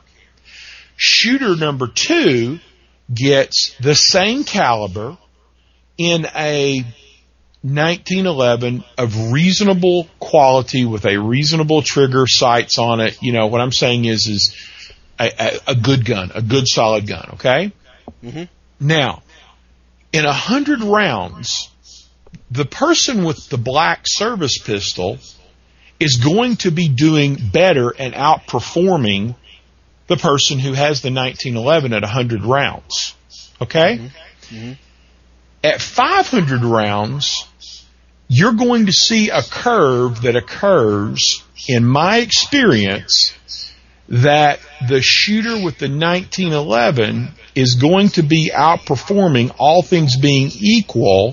Shooter number two gets the same caliber in a nineteen eleven of reasonable quality with a reasonable trigger, sights on it. You know, what I'm saying is, is a, a, a good gun, a good solid gun. Okay?
Mm-hmm.
Now, in a hundred rounds, the person with the black service pistol is going to be doing better and outperforming the person who has the nineteen eleven at a hundred rounds. Okay?
Mm-hmm. Mm-hmm.
At five hundred rounds, you're going to see a curve that occurs, in my experience, that the shooter with the nineteen eleven is going to be outperforming, all things being equal,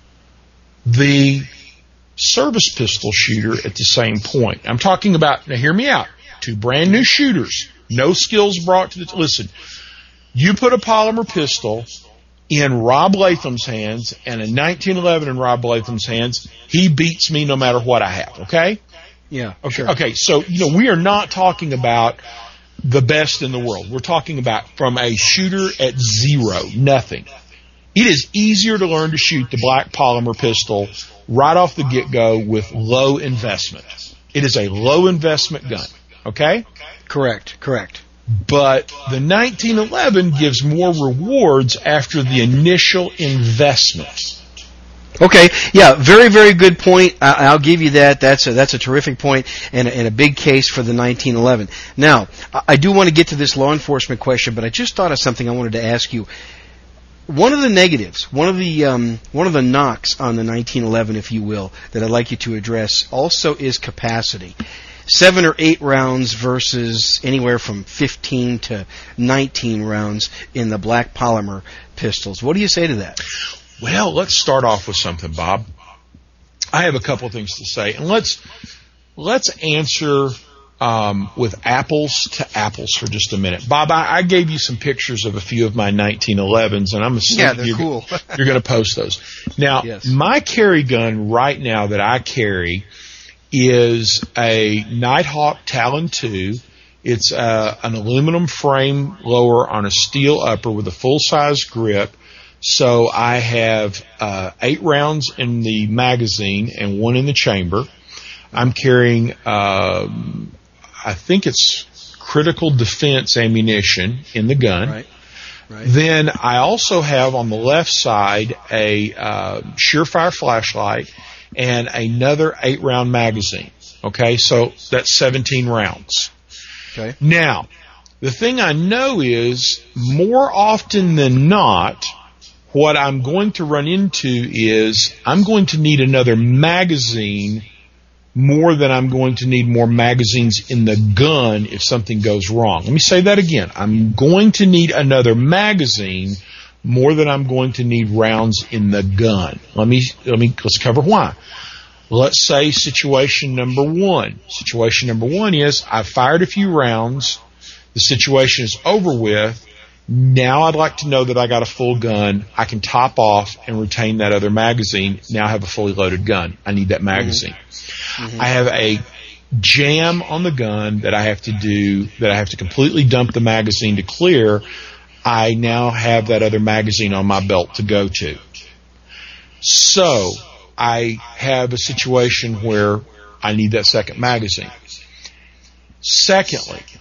the service pistol shooter at the same point. I'm talking about, now hear me out, two brand new shooters, no skills brought to the, listen, you put a polymer pistol in Rob Latham's hands and a nineteen eleven in Rob Latham's hands, he beats me no matter what I have, okay?
Yeah.
Okay.
Sure.
Okay. So, you know, we are not talking about the best in the world. We're talking about from a shooter at zero, nothing. It is easier to learn to shoot the black polymer pistol right off the get-go with low investment. It is a low investment gun. Okay?
Correct. Correct.
But the nineteen eleven gives more rewards after the initial investment.
Okay, yeah, very, very good point. I, I'll give you that. That's a, that's a terrific point and a, and a big case for the nineteen eleven. Now, I, I do want to get to this law enforcement question, but I just thought of something I wanted to ask you. One of the negatives, one of the um, one of the knocks on the nineteen eleven, if you will, that I'd like you to address also is capacity. Seven or eight rounds versus anywhere from fifteen to nineteen rounds in the black polymer pistols. What do you say to that?
Well, let's start off with something, Bob. I have a couple of things to say, and let's let's answer um, with apples to apples for just a minute. Bob, I, I gave you some pictures of a few of my nineteen elevens, and I'm assuming
yeah, they're
you're,
cool.
you're going to post those. Now,
yes.
my carry gun right now that I carry is a Nighthawk Talon two. It's uh, an aluminum frame lower on a steel upper with a full-size grip. So I have uh, eight rounds in the magazine and one in the chamber. I'm carrying, um, I think it's critical defense ammunition in the gun.
Right. Right.
Then I also have on the left side a uh, Surefire flashlight and another eight-round magazine. Okay, so that's seventeen rounds.
Okay.
Now, the thing I know is more often than not, what I'm going to run into is I'm going to need another magazine more than I'm going to need more magazines in the gun if something goes wrong. Let me say that again. I'm going to need another magazine more than I'm going to need rounds in the gun. Let me, let me, let's cover why. Let's say situation number one. Situation number one is I've fired a few rounds. The situation is over with. Now I'd like to know that I got a full gun. I can top off and retain that other magazine. Now I have a fully loaded gun. I need that magazine. Mm-hmm. I have a jam on the gun that I have to do, that I have to completely dump the magazine to clear. I now have that other magazine on my belt to go to. So I have a situation where I need that second magazine. Secondly,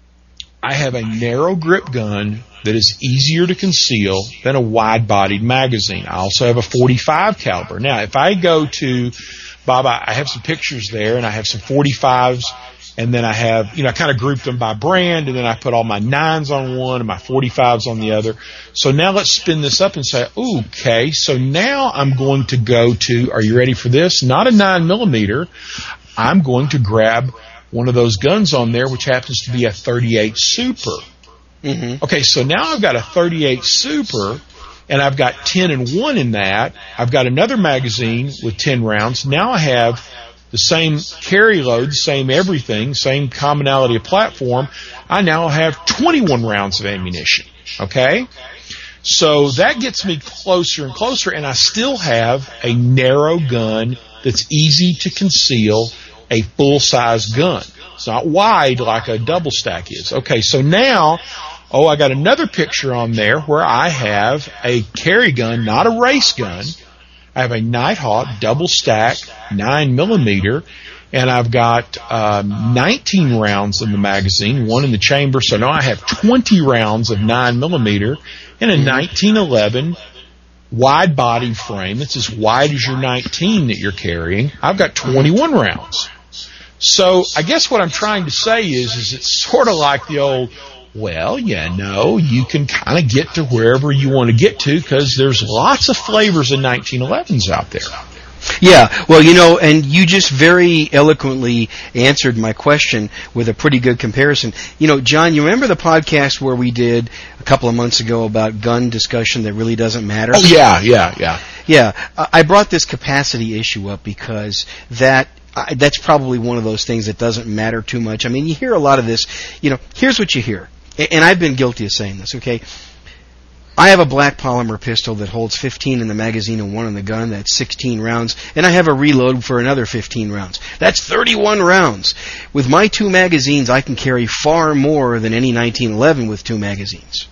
I have a narrow grip gun that is easier to conceal than a wide-bodied magazine. I also have a forty-five caliber. Now, if I go to, Bob, I have some pictures there, and I have some forty-fives, and then I have, you know, I kind of grouped them by brand, and then I put all my nines on one and my forty-fives on the other. So now let's spin this up and say, okay, so now I'm going to go to, are you ready for this? Not a nine millimeter. I'm going to grab one of those guns on there, which happens to be a thirty-eight Super. Mm-hmm. Okay, so now I've got a thirty-eight Super, and I've got ten and one in that. I've got another magazine with ten rounds. Now I have the same carry load, same everything, same commonality of platform. I now have twenty-one rounds of ammunition. Okay? So that gets me closer and closer, and I still have a narrow gun that's easy to conceal, a full-size gun. It's not wide like a double stack is. Okay, so now, oh, I got another picture on there where I have a carry gun, not a race gun. I have a Nighthawk double stack nine millimeter, and I've got um, nineteen rounds in the magazine, one in the chamber. So now I have twenty rounds of nine millimeter in a nineteen eleven wide body frame. It's as wide as your nineteen that you're carrying. I've got twenty-one rounds. So I guess what I'm trying to say is, is it's sort of like the old, well, you know, you can kind of get to wherever you want to get to because there's lots of flavors in nineteen elevens out there.
Yeah, well, you know, and you just very eloquently answered my question with a pretty good comparison. You know, John, you remember the podcast where we did a couple of months ago about gun discussion that really doesn't matter?
Oh, yeah, yeah, yeah.
Yeah, I brought this capacity issue up because that I, that's probably one of those things that doesn't matter too much. I mean, you hear a lot of this. You know, here's what you hear, and I've been guilty of saying this, okay? I have a black polymer pistol that holds fifteen in the magazine and one in the gun. That's sixteen rounds. And I have a reload for another fifteen rounds. That's thirty-one rounds. With my two magazines, I can carry far more than any nineteen eleven with two magazines.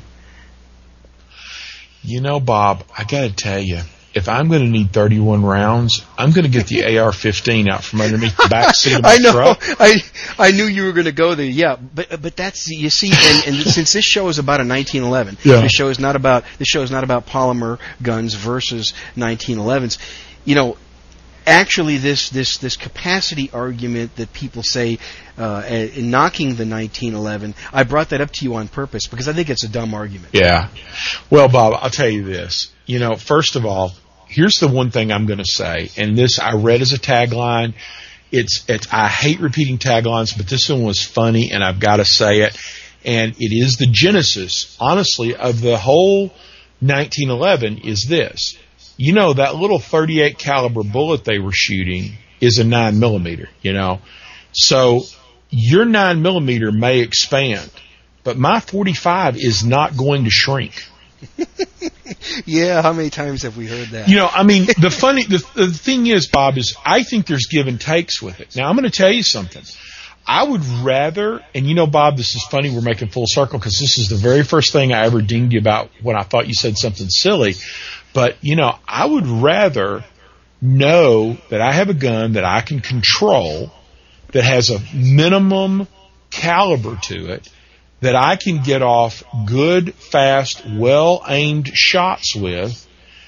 You know, Bob, I got to tell you, if I'm going to need thirty-one rounds, I'm going to get the A R fifteen out from underneath the back seat of my
I know.
truck.
I I knew you were going to go there. Yeah, but but that's, you see, and, and since this show is about a nineteen eleven,
yeah.
this show is not about this show is not about polymer guns versus nineteen elevens. You know, actually, this this this capacity argument that people say uh, in knocking the nineteen eleven, I brought that up to you on purpose because I think it's a dumb argument.
Yeah. Well, Bob, I'll tell you this. You know, first of all, here's the one thing I'm going to say, and this I read as a tagline. It's, it's, I hate repeating taglines, but this one was funny, and I've got to say it. And it is the genesis, honestly, of the whole nineteen eleven is this. You know, that little thirty-eight caliber bullet they were shooting is a nine millimeter, you know. So your nine millimeter may expand, but my forty-five is not going to shrink.
Yeah, how many times have we heard that?
You know, I mean, the funny, the, the thing is, Bob, is I think there's give and takes with it. Now, I'm going to tell you something. I would rather, and you know, Bob, this is funny, we're making full circle because this is the very first thing I ever dinged you about when I thought you said something silly. But, you know, I would rather know that I have a gun that I can control that has a minimum caliber to it, that I can get off good, fast, well-aimed shots with,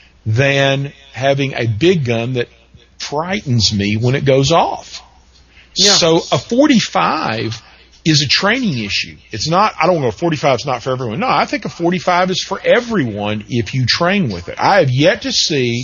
than having a big gun that frightens me when it goes off. Yeah. So a forty-five is a training issue. It's not, I don't know, forty-five is not for everyone. No, I think a forty-five is for everyone if you train with it. I have yet to see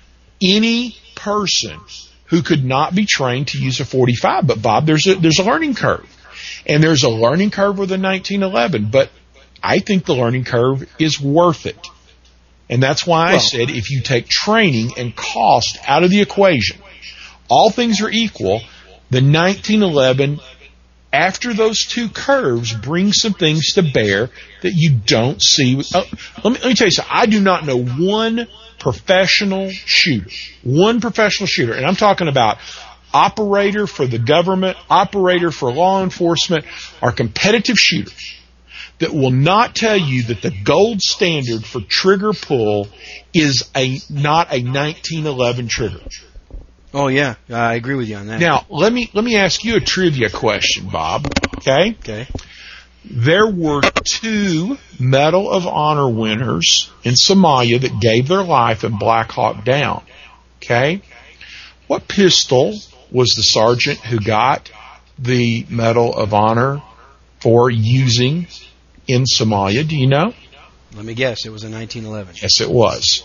any person who could not be trained to use a forty-five. But, Bob, there's a, there's a learning curve. And there's a learning curve with a nineteen eleven, but I think the learning curve is worth it. And that's why I well, said if you take training and cost out of the equation, all things are equal, the nineteen eleven, after those two curves, brings some things to bear that you don't see. Uh, let me, let me tell you something. I do not know one professional shooter, one professional shooter, and I'm talking about operator for the government, operator for law enforcement, are competitive shooters that will not tell you that the gold standard for trigger pull is a not a nineteen eleven trigger.
Oh yeah, I agree with you on that.
Now let me let me ask you a trivia question, Bob. Okay.
Okay.
There were two Medal of Honor winners in Somalia that gave their life in Black Hawk Down. Okay. What pistol was the sergeant who got the Medal of Honor for using in Somalia? Do you know?
Let me guess. It was a nineteen eleven.
Yes, it was.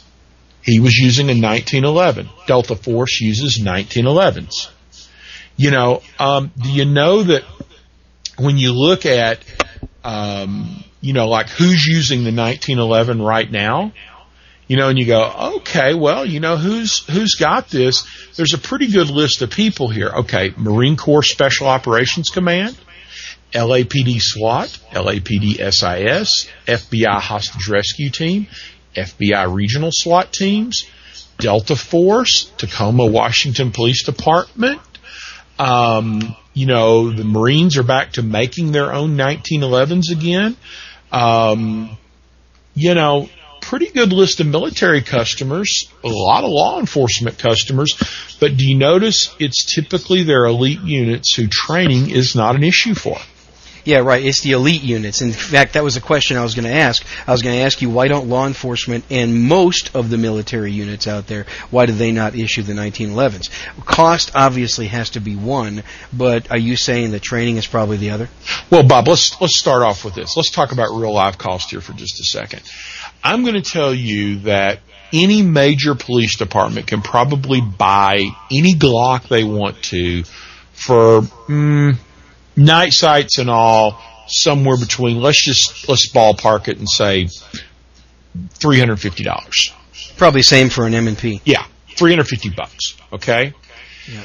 He was using a nineteen eleven. Delta Force uses nineteen elevens. You know, um, do you know that when you look at, um, you know, like who's using the nineteen eleven right now? You know, and you go, okay, well, you know, who's who's got this? There's a pretty good list of people here. Okay, Marine Corps Special Operations Command, L A P D SWAT, L A P D S I S, F B I Hostage Rescue Team, F B I Regional SWAT Teams, Delta Force, Tacoma, Washington Police Department. Um, you know, the Marines are back to making their own nineteen elevens again. Um, you know, pretty good list of military customers, a lot of law enforcement customers, but do you notice it's typically their elite units who training is not an issue for?
Yeah, right. It's the elite units. In fact, that was a question I was going to ask. I was going to ask you, why don't law enforcement and most of the military units out there, why do they not issue the nineteen elevens? Cost obviously has to be one, but are you saying that training is probably the other?
Well, Bob, let's let's start off with this. Let's talk about real life cost here for just a second. I'm going to tell you that any major police department can probably buy any Glock they want to for mm, night sights and all, somewhere between, let's just, let's ballpark it and say three hundred fifty dollars.
Probably same for an M and P.
Yeah, three hundred fifty bucks, okay?
Yeah.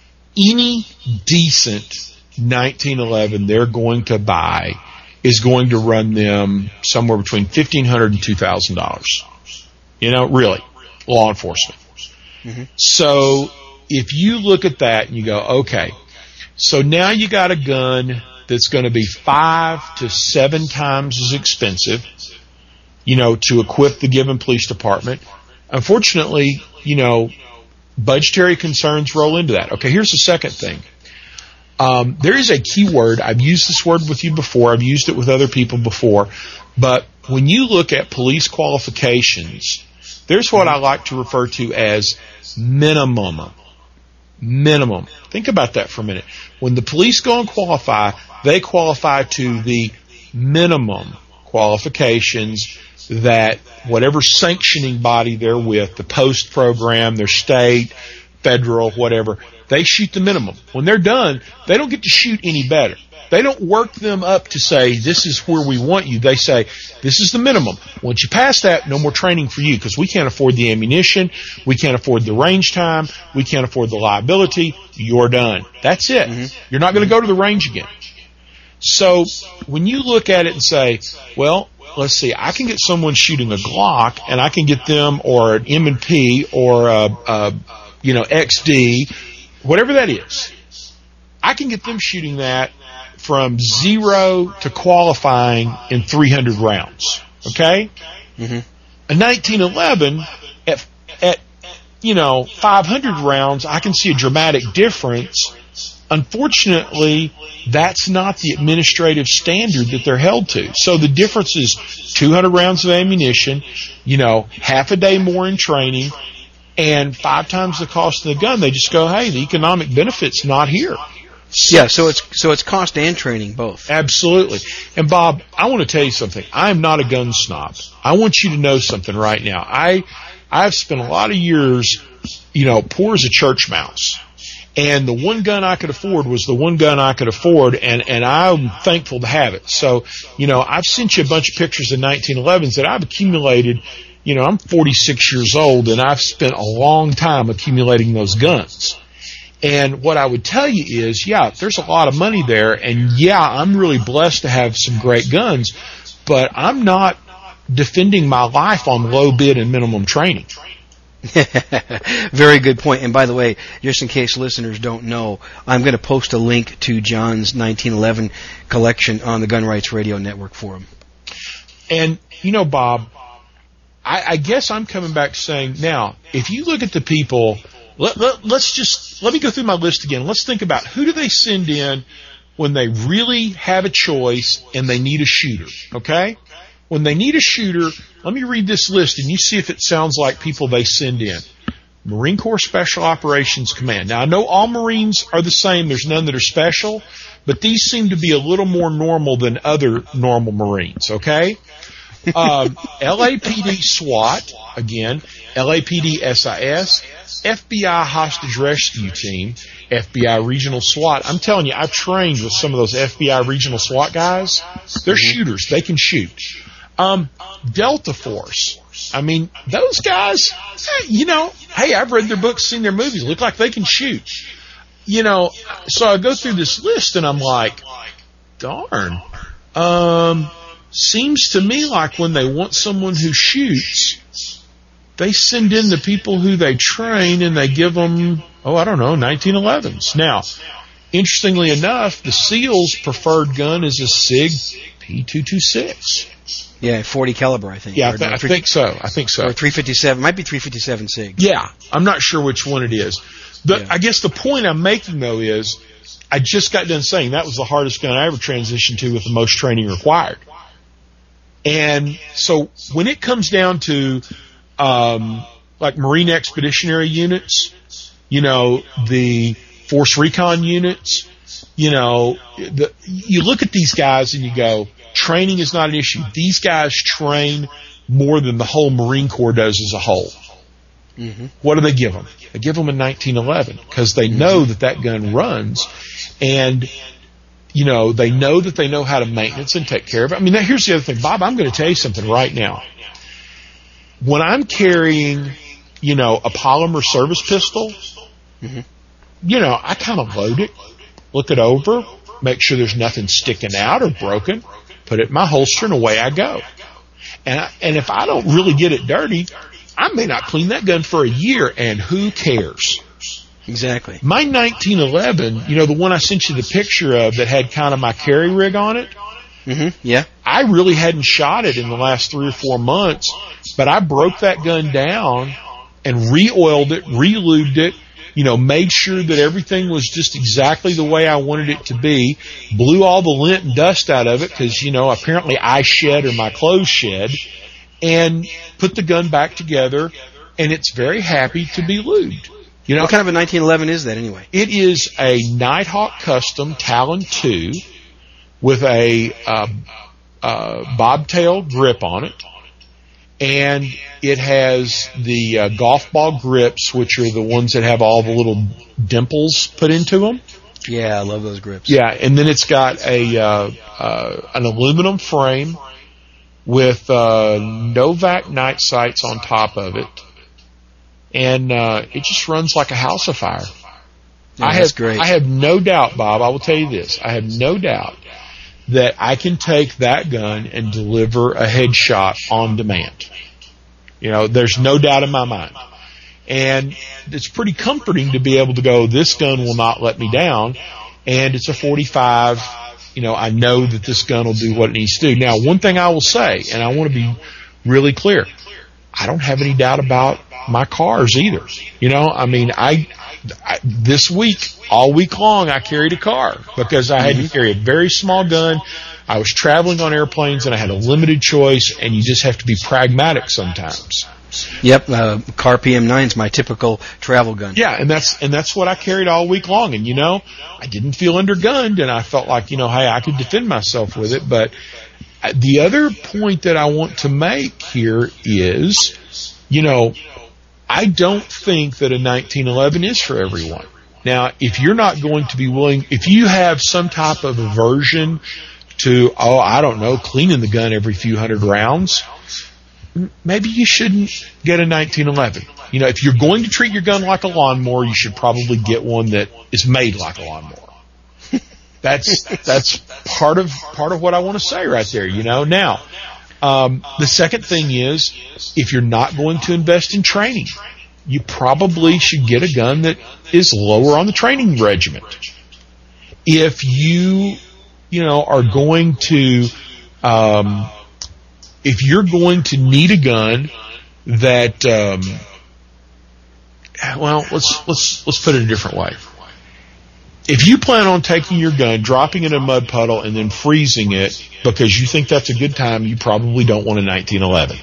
Any decent nineteen eleven they're going to buy is going to run them somewhere between fifteen hundred dollars and two thousand dollars. You know, really, law enforcement. Mm-hmm. So if you look at that and you go, okay, so now you got a gun that's going to be five to seven times as expensive, you know, to equip the given police department. Unfortunately, you know, budgetary concerns roll into that. Okay, here's the second thing. Um, there is a key word. I've used this word with you before. I've used it with other people before. But when you look at police qualifications, there's what I like to refer to as minimum. Minimum. Think about that for a minute. When the police go and qualify, they qualify to the minimum qualifications that whatever sanctioning body they're with, the post program, their state, federal, whatever, they shoot the minimum. When they're done, they don't get to shoot any better. They don't work them up to say, this is where we want you. They say, this is the minimum. Once you pass that, no more training for you because we can't afford the ammunition. We can't afford the range time. We can't afford the liability. You're done. That's it. Mm-hmm. You're not going to go to the range again. So when you look at it and say, well, let's see, I can get someone shooting a Glock and I can get them or an M and P or a, a you know, X D, whatever that is. I can get them shooting that from zero to qualifying in three hundred rounds. Okay?
Mm-hmm.
A nineteen eleven at, at, you know, five hundred rounds, I can see a dramatic difference. Unfortunately, that's not the administrative standard that they're held to. So the difference is two hundred rounds of ammunition, you know, half a day more in training, and five times the cost of the gun. They just go, hey, the economic benefit's not here.
So, yeah, so it's so it's cost and training both.
Absolutely. And Bob, I want to tell you something. I am not a gun snob. I want you to know something right now. I I've spent a lot of years, you know, poor as a church mouse. And the one gun I could afford was the one gun I could afford, and, and I'm thankful to have it. So, you know, I've sent you a bunch of pictures of nineteen elevens that I've accumulated. You know, I'm forty-six years old, and I've spent a long time accumulating those guns. And what I would tell you is, yeah, there's a lot of money there, and yeah, I'm really blessed to have some great guns, but I'm not defending my life on low bid and minimum training.
Very good point. And by the way, just in case listeners don't know, I'm going to post a link to John's nineteen eleven collection on the Gun Rights Radio Network forum.
And, you know, Bob, I, I guess I'm coming back saying, now, if you look at the people, let, let, let's just, let me go through my list again. Let's think about who do they send in when they really have a choice and they need a shooter, okay? When they need a shooter, let me read this list and you see if it sounds like people they send in. Marine Corps Special Operations Command. Now, I know all Marines are the same. There's none that are special, but these seem to be a little more normal than other normal Marines, okay? Um, L A P D SWAT, again, L A P D S I S, F B I Hostage Rescue Team, F B I Regional SWAT. I'm telling you, I've trained with some of those F B I Regional SWAT guys. They're shooters. They can shoot. Um, Delta Force. I mean, those guys, you know, hey, I've read their books, seen their movies, look like they can shoot. You know, so I go through this list and I'm like, darn. Um, seems to me like when they want someone who shoots, they send in the people who they train and they give them, oh, I don't know, nineteen elevens. Now, interestingly enough, the SEALs' preferred gun is a SIG P two twenty-six.
Yeah, forty caliber, I think.
Yeah, I, th- I think so. I think so.
Or three fifty-seven. Might be three fifty-seven SIG.
Yeah, I'm not sure which one it is. The, yeah. I guess the point I'm making, though, is I just got done saying that was the hardest gun I ever transitioned to with the most training required. And so when it comes down to um, like Marine Expeditionary units, you know, the Force Recon units, you know, the, you look at these guys and you go, training is not an issue. These guys train more than the whole Marine Corps does as a whole.
Mm-hmm.
What do they give them? They give them a nineteen eleven because they know that that gun runs, and you know they know that they know how to maintenance and take care of it. I mean, that, here's the other thing, Bob. I'm going to tell you something right now. When I'm carrying, you know, a polymer service pistol,
mm-hmm.
you know, I kind of load it, look it over, make sure there's nothing sticking out or broken, put it in my holster, and away I go. And I, and if I don't really get it dirty, I may not clean that gun for a year, and who cares?
Exactly.
My nineteen eleven, you know, the one I sent you the picture of that had kind of my carry rig on it,
mm-hmm. Yeah.
I really hadn't shot it in the last three or four months, but I broke that gun down and re-oiled it, re-lubed it, you know, made sure that everything was just exactly the way I wanted it to be, blew all the lint and dust out of it because, you know, apparently I shed or my clothes shed, and put the gun back together, and it's very happy to be lubed. You know,
what kind of a nineteen eleven is that anyway?
It is a Nighthawk Custom Talon two with a uh, uh, bobtail grip on it. and it has the uh, golf ball grips, which are the ones that have all the little dimples put into them.
Yeah, I love those grips.
Yeah, and then it's got a uh, uh, an aluminum frame with uh, Novak night sights on top of it, and uh, it just runs like a house afire.
Yeah,
I
that's
have,
great.
I have no doubt, Bob. I will tell you this: I have no doubt that I can take that gun and deliver a headshot on demand. You know, there's no doubt in my mind. And it's pretty comforting to be able to go, this gun will not let me down, and it's a forty-five. You know, I know that this gun will do what it needs to do. Now, one thing I will say, and I want to be really clear, I don't have any doubt about my cars either. You know, I mean, I, I this week, all week long, I carried a car because I had to carry a very small gun. I was traveling on airplanes, and I had a limited choice, and you just have to be pragmatic sometimes.
Yep, uh, Car P M nine is my typical travel gun.
Yeah, and that's and that's what I carried all week long. And, you know, I didn't feel undergunned, and I felt like, you know, hey, I could defend myself with it. But the other point that I want to make here is, you know, I don't think that a nineteen eleven is for everyone. Now, if you're not going to be willing, if you have some type of aversion to, oh, I don't know, cleaning the gun every few hundred rounds, maybe you shouldn't get a nineteen eleven. You know, if you're going to treat your gun like a lawnmower, you should probably get one that is made like a lawnmower. That's that's part of part of what I want to say right there. You know, now um, the second thing is, if you're not going to invest in training, you probably should get a gun that is lower on the training regiment. If you, you know, are going to um, If you're going to need a gun that, um, well, let's let's let's put it a different way. If you plan on taking your gun, dropping it in a mud puddle, and then freezing it because you think that's a good time, you probably don't want a nineteen eleven.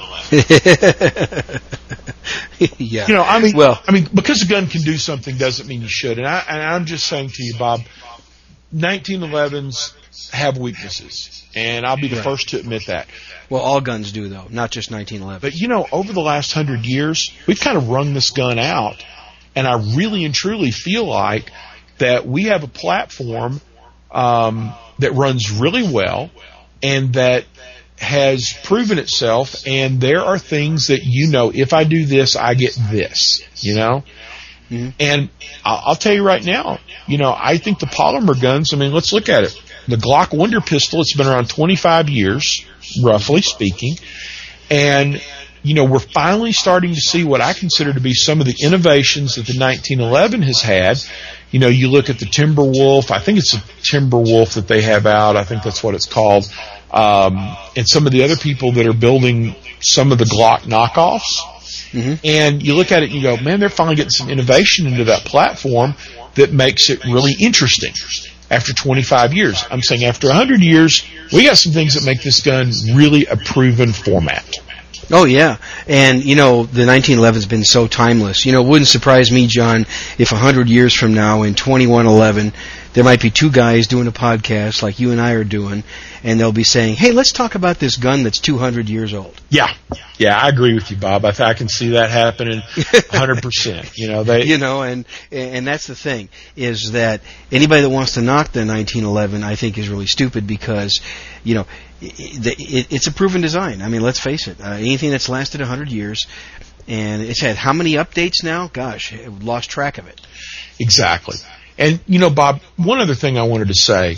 Yeah.
You know, I mean,
well,
I mean, because a gun can do something doesn't mean you should. And, I, and I'm just saying to you, Bob, nineteen elevens have weaknesses, and I'll be the
right.
first to admit that.
Well, all guns do, though, not just nineteen eleven.
But, you know, over the last hundred years, we've kind of wrung this gun out, and I really and truly feel like that we have a platform um, that runs really well and that has proven itself, and there are things that, you know, if I do this, I get this, you know? Mm-hmm. And I'll, I'll tell you right now, you know, I think the polymer guns, I mean, let's look at it. The Glock Wonder pistol, it's been around twenty-five years, roughly speaking, and, you know, we're finally starting to see what I consider to be some of the innovations that the nineteen eleven has had. You know, you look at the Timberwolf, I think it's a Timberwolf that they have out, I think that's what it's called, um, and some of the other people that are building some of the Glock knockoffs. Mm-hmm. And you look at it and you go, man, they're finally getting some innovation into that platform that makes it really interesting. After twenty-five years. I'm saying after one hundred years, we got some things that make this gun really a proven format.
Oh, yeah. And, you know, the nineteen eleven's been so timeless. You know, it wouldn't surprise me, John, if one hundred years from now in twenty-one eleven, there might be two guys doing a podcast like you and I are doing, and they'll be saying, hey, let's talk about this gun that's two hundred years old.
Yeah. Yeah, I agree with you, Bob. I, th- I can see that happening one hundred percent. You know, they,
you know, and and that's the thing, is that anybody that wants to knock the nineteen eleven, I think, is really stupid because, you know, it, it, it's a proven design. I mean, let's face it. Uh, anything that's lasted one hundred years, and it's had how many updates now? Gosh, I've lost track of it.
Exactly. And, you know, Bob, one other thing I wanted to say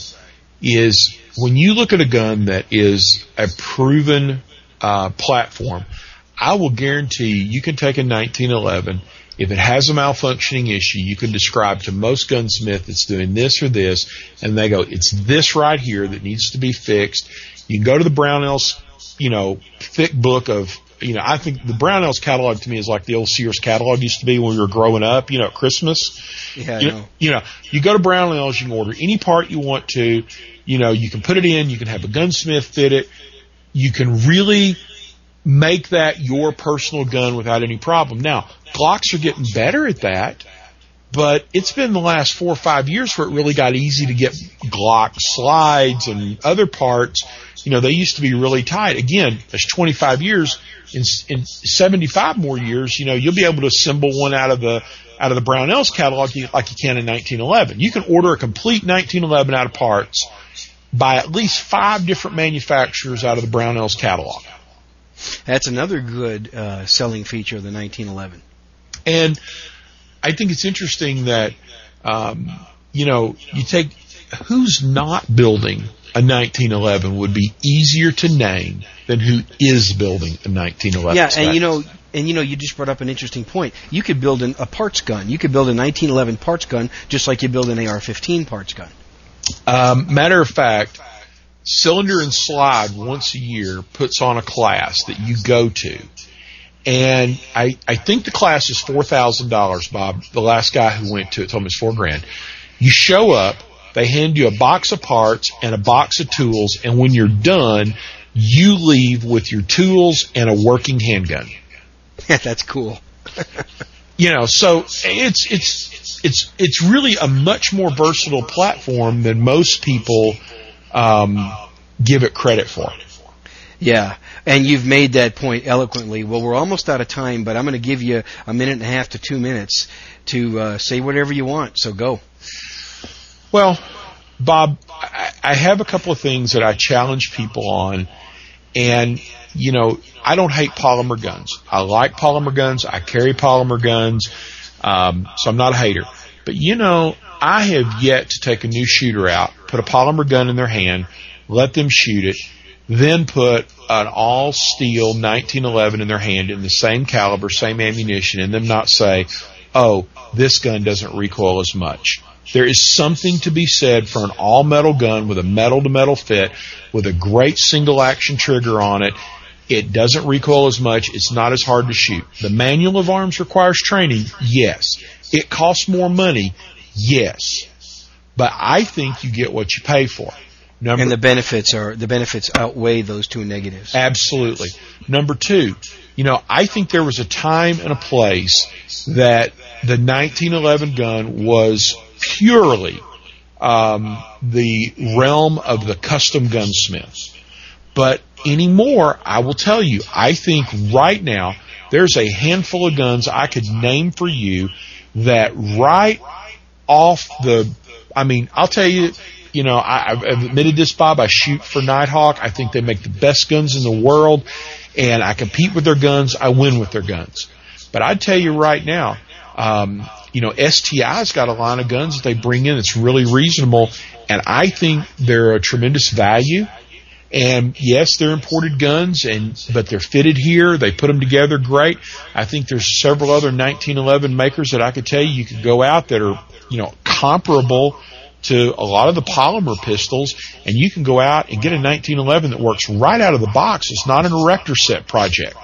is when you look at a gun that is a proven uh, platform, I will guarantee you can take a nineteen eleven. If it has a malfunctioning issue, you can describe to most gunsmith it's doing this or this, and they go, it's this right here that needs to be fixed. You can go to the Brownells, you know, thick book of, you know, I think the Brownells catalog to me is like the old Sears catalog used to be when we were growing up, you know, at Christmas.
Yeah, I
you
know.
know. You know, you go to Brownells, you can order any part you want to, you know, you can put it in, you can have a gunsmith fit it. You can really make that your personal gun without any problem. Now, Glocks are getting better at that, But it's been the last four or five years where it really got easy to get Glock slides and other parts. You know, they used to be really tight. Again, there's twenty-five years. In, in seventy-five more years, you know, you'll be able to assemble one out of the out of the Brownells catalog like you can in nineteen eleven. You can order a complete nineteen eleven out of parts by at least five different manufacturers out of the Brownells catalog.
That's another good uh, selling feature of the nineteen eleven.
And I think it's interesting that, um, you know, you take who's not building a nineteen eleven would be easier to name than who is building a nineteen eleven.
Yeah,
spec.
and you know, and you know, you just brought up an interesting point. You could build an, a parts gun. You could build a nineteen eleven parts gun just like you build an A R fifteen parts gun.
Um, matter of fact, Cylinder and Slide once a year puts on a class that you go to. And I, I think the class is four thousand dollars, Bob. The last guy who went to it told me it's four grand. You show up, they hand you a box of parts and a box of tools, and when you're done, you leave with your tools and a working handgun.
That's cool.
You know, so it's it's it's it's really a much more versatile platform than most people um, give it credit for.
Yeah, and you've made that point eloquently. Well, we're almost out of time, but I'm going to give you a minute and a half to two minutes to uh, say whatever you want, so go.
Well, Bob, I, I have a couple of things that I challenge people on, and, you know, I don't hate polymer guns. I like polymer guns. I carry polymer guns, um, so I'm not a hater. But, you know, I have yet to take a new shooter out, put a polymer gun in their hand, let them shoot it, then put an all-steel nineteen eleven in their hand in the same caliber, same ammunition, and them not say, oh, this gun doesn't recoil as much. There is something to be said for an all-metal gun with a metal-to-metal fit, with a great single-action trigger on it. It doesn't recoil as much. It's not as hard to shoot. The manual of arms requires training, yes. It costs more money, yes. But I think you get what you pay for. Number,
and the benefits are the benefits outweigh those two negatives.
Absolutely. Number two, you know, I think there was a time and a place that the nineteen eleven gun was purely um, the realm of the custom gunsmith. But anymore, I will tell you, I think right now there's a handful of guns I could name for you that right off the, I mean, I'll tell you, you know, I, I've admitted this, Bob. I shoot for Nighthawk. I think they make the best guns in the world, and I compete with their guns. I win with their guns. But I'd tell you right now, um, you know, S T I's got a line of guns that they bring in that's really reasonable, and I think they're a tremendous value. And yes, they're imported guns, and but they're fitted here. They put them together great. I think there's several other nineteen eleven makers that I could tell you you could go out that are, you know, comparable to a lot of the polymer pistols, and you can go out and get a nineteen eleven that works right out of the box. It's not an erector set project.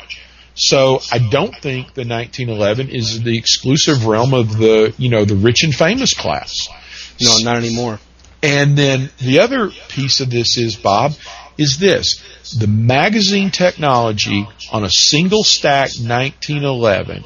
So I don't think the nineteen eleven is the exclusive realm of the, you know, the rich and famous class.
No, not anymore.
And then the other piece of this is, Bob, is this. The magazine technology on a single stack nineteen eleven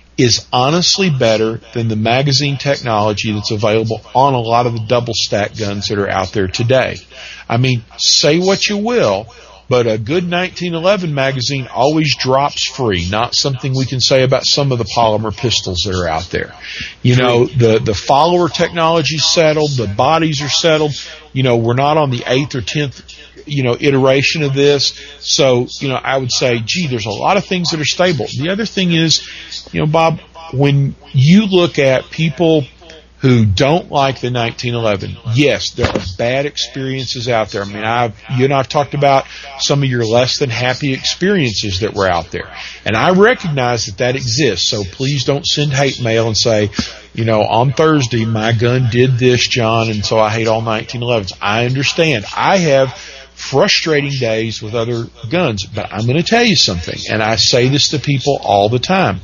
is honestly better than the magazine technology that's available on a lot of the double stack guns that are out there today. I mean, say what you will, but a good nineteen eleven magazine always drops free. Not something we can say about some of the polymer pistols that are out there. You know, the, the follower technology's settled, the bodies are settled. You know, we're not on the eighth or tenth, you know, iteration of this. So, you know, I would say, gee, there's a lot of things that are stable. The other thing is, you know, Bob, when you look at people who don't like the nineteen eleven, yes, there are bad experiences out there. I mean, I've, you and I've talked about some of your less than happy experiences that were out there. And I recognize that that exists. So please don't send hate mail and say, you know, on Thursday, my gun did this, John, and so I hate all nineteen elevens. I understand. I have frustrating days with other guns, but I'm going to tell you something, and I say this to people all the time.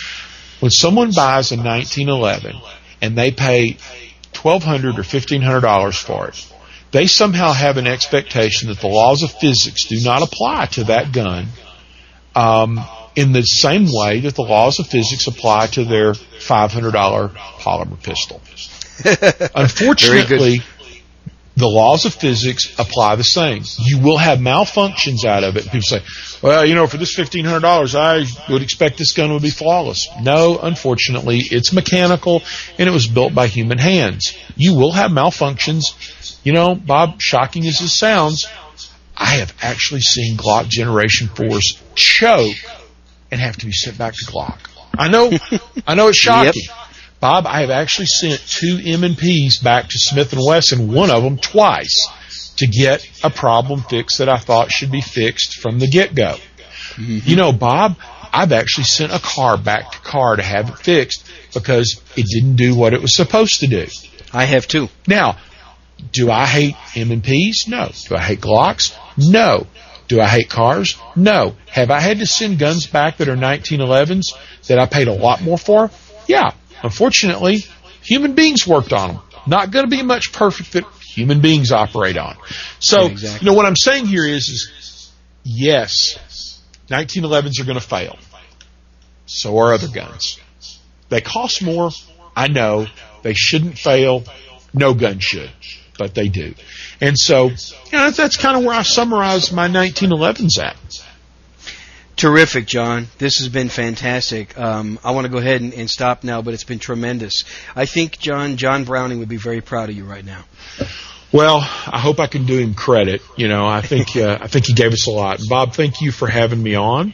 When someone buys a nineteen eleven and they pay twelve hundred dollars or fifteen hundred dollars for it, they somehow have an expectation that the laws of physics do not apply to that gun, um, in the same way that the laws of physics apply to their five hundred dollars polymer pistol. Unfortunately, the laws of physics apply the same. You will have malfunctions out of it. People say, well, you know, for this fifteen hundred dollars, I would expect this gun would be flawless. No, unfortunately, it's mechanical, and it was built by human hands. You will have malfunctions. You know, Bob, shocking as this sounds, I have actually seen Glock Generation fours choke and have to be sent back to Glock. I know, I know it's shocking. Yep. Bob, I have actually sent two M and Ps back to Smith and Wesson, one of them twice, to get a problem fixed that I thought should be fixed from the get-go. Mm-hmm. You know, Bob, I've actually sent a car back to car to have it fixed because it didn't do what it was supposed to do.
I have too.
Now, do I hate M and Ps? No. Do I hate Glocks? No. Do I hate cars? No. Have I had to send guns back that are nineteen elevens that I paid a lot more for? Yeah. Unfortunately, human beings worked on them. Not going to be much perfect that human beings operate on. So, yeah, exactly. You know, what I'm saying here is, is yes, nineteen elevens are going to fail. So are other guns. They cost more. I know. They shouldn't fail. No gun should. But they do. And so, you know, that's kind of where I summarize my nineteen elevens at.
Terrific, John. This has been fantastic. Um, I want to go ahead and, and stop now, but it's been tremendous. I think John John Browning would be very proud of you right now.
Well, I hope I can do him credit. You know, I think uh, I think he gave us a lot. Bob, thank you for having me on.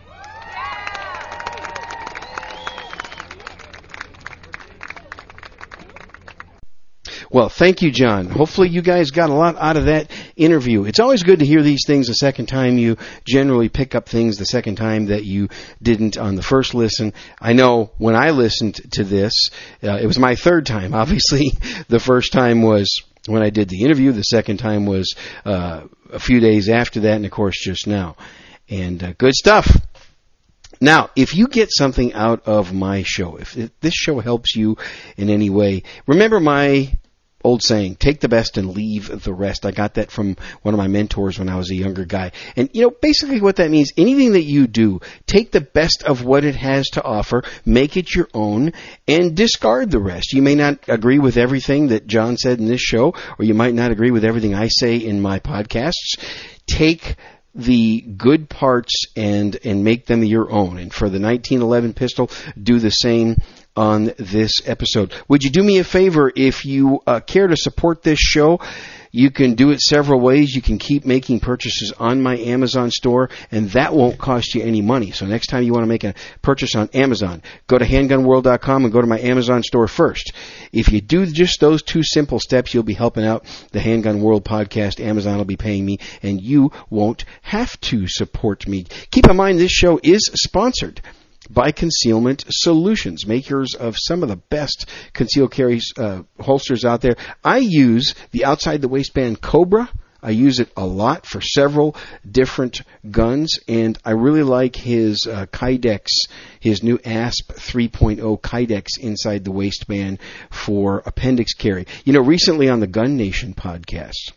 Well, thank you, John. Hopefully you guys got a lot out of that interview. It's always good to hear these things the second time. You generally pick up things the second time that you didn't on the first listen. I know when I listened to this, uh, it was my third time. Obviously, the first time was when I did the interview. The second time was uh, a few days after that, and, of course, just now. And uh, good stuff. Now, if you get something out of my show, if this show helps you in any way, remember my old saying, take the best and leave the rest. I got that from one of my mentors when I was a younger guy. And, you know, basically what that means, anything that you do, take the best of what it has to offer, make it your own, and discard the rest. You may not agree with everything that John said in this show, or you might not agree with everything I say in my podcasts. Take the good parts and and make them your own. And for the nineteen eleven pistol, do the same on this episode. Would you do me a favor if you uh, care to support this show? You can do it several ways. You can keep making purchases on my Amazon store, and that won't cost you any money. So next time you want to make a purchase on Amazon, go to handgun world dot com and go to my Amazon store first. If you do just those two simple steps, you'll be helping out the Handgun World podcast. Amazon will be paying me, and you won't have to support me. Keep in mind, this show is sponsored by Concealment Solutions, makers of some of the best concealed carry uh, holsters out there. I use the Outside the Waistband Cobra. I use it a lot for several different guns, and I really like his uh, Kydex, his new A S P three point oh Kydex inside the waistband for appendix carry. You know, recently on the Gun Nation podcast,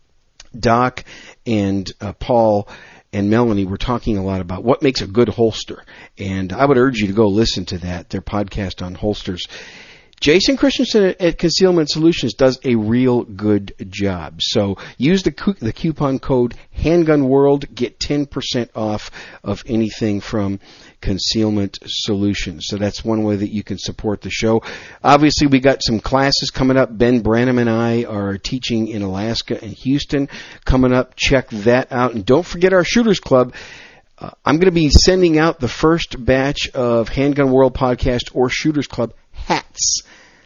Doc and uh, Paul and Melanie were talking a lot about what makes a good holster. And I would urge you to go listen to that, their podcast on holsters. Jason Christensen at Concealment Solutions does a real good job. So use the cu- the coupon code HandgunWorld, get ten percent off of anything from Concealment Solutions. So that's one way that you can support the show. Obviously, we got some classes coming up. Ben Branham and I are teaching in Alaska and Houston coming up. Check that out. And don't forget our Shooters Club. Uh, I'm going to be sending out the first batch of Handgun World Podcast or Shooters Club hats.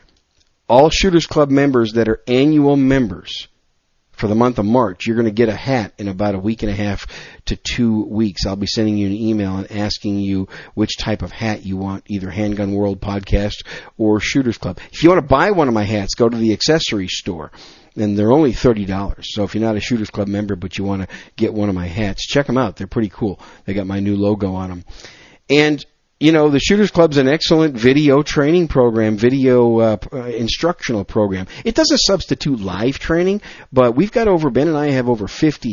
All Shooters Club members that are annual members for the month of March, you're going to get a hat in about a week and a half to two weeks. I'll be sending you an email and asking you which type of hat you want, either Handgun World Podcast or Shooters Club. If you want to buy one of my hats, go to the accessory store. And they're only thirty dollars. So if you're not a Shooters Club member but you want to get one of my hats, check them out. They're pretty cool. They got my new logo on them. And you know, the Shooters Club's an excellent video training program, video uh, uh, instructional program. It doesn't substitute live training, but we've got over, Ben and I have over fifty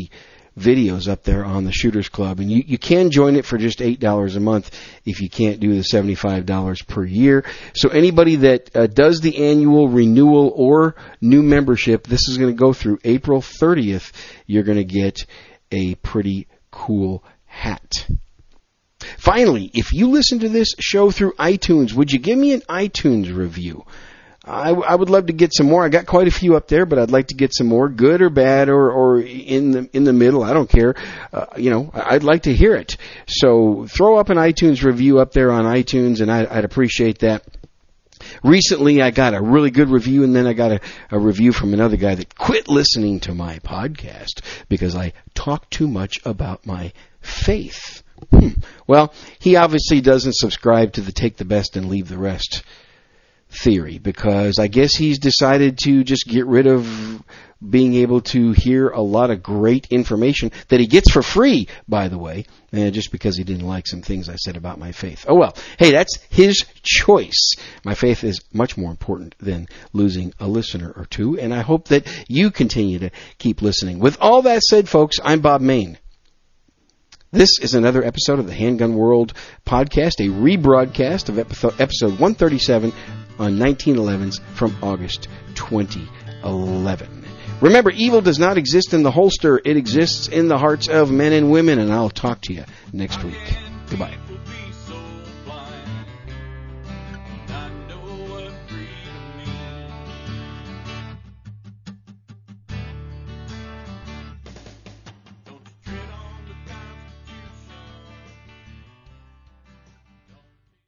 videos up there on the Shooters Club. And you, you can join it for just eight dollars a month if you can't do the seventy-five dollars per year. So anybody that uh, does the annual renewal or new membership, this is going to go through April thirtieth. You're going to get a pretty cool hat. Finally, if you listen to this show through iTunes, would you give me an iTunes review? I, I would love to get some more. I got quite a few up there, but I'd like to get some more, good or bad, or, or in the in the middle. I don't care. Uh, you know, I'd like to hear it. So throw up an iTunes review up there on iTunes, and I, I'd appreciate that. Recently, I got a really good review, and then I got a, a review from another guy that quit listening to my podcast because I talk too much about my faith. Hmm. Well, he obviously doesn't subscribe to the take the best and leave the rest theory, because I guess he's decided to just get rid of being able to hear a lot of great information that he gets for free, by the way, and just because he didn't like some things I said about my faith. Oh well, hey, that's his choice. My faith is much more important than losing a listener or two, and I hope that you continue to keep listening. With all that said, folks, I'm Bob Mayne. This is another episode of the Handgun World podcast, a rebroadcast of episode one thirty-seven on nineteen elevens from August twenty eleven. Remember, evil does not exist in the holster. It exists in the hearts of men and women, and I'll talk to you next week. Goodbye.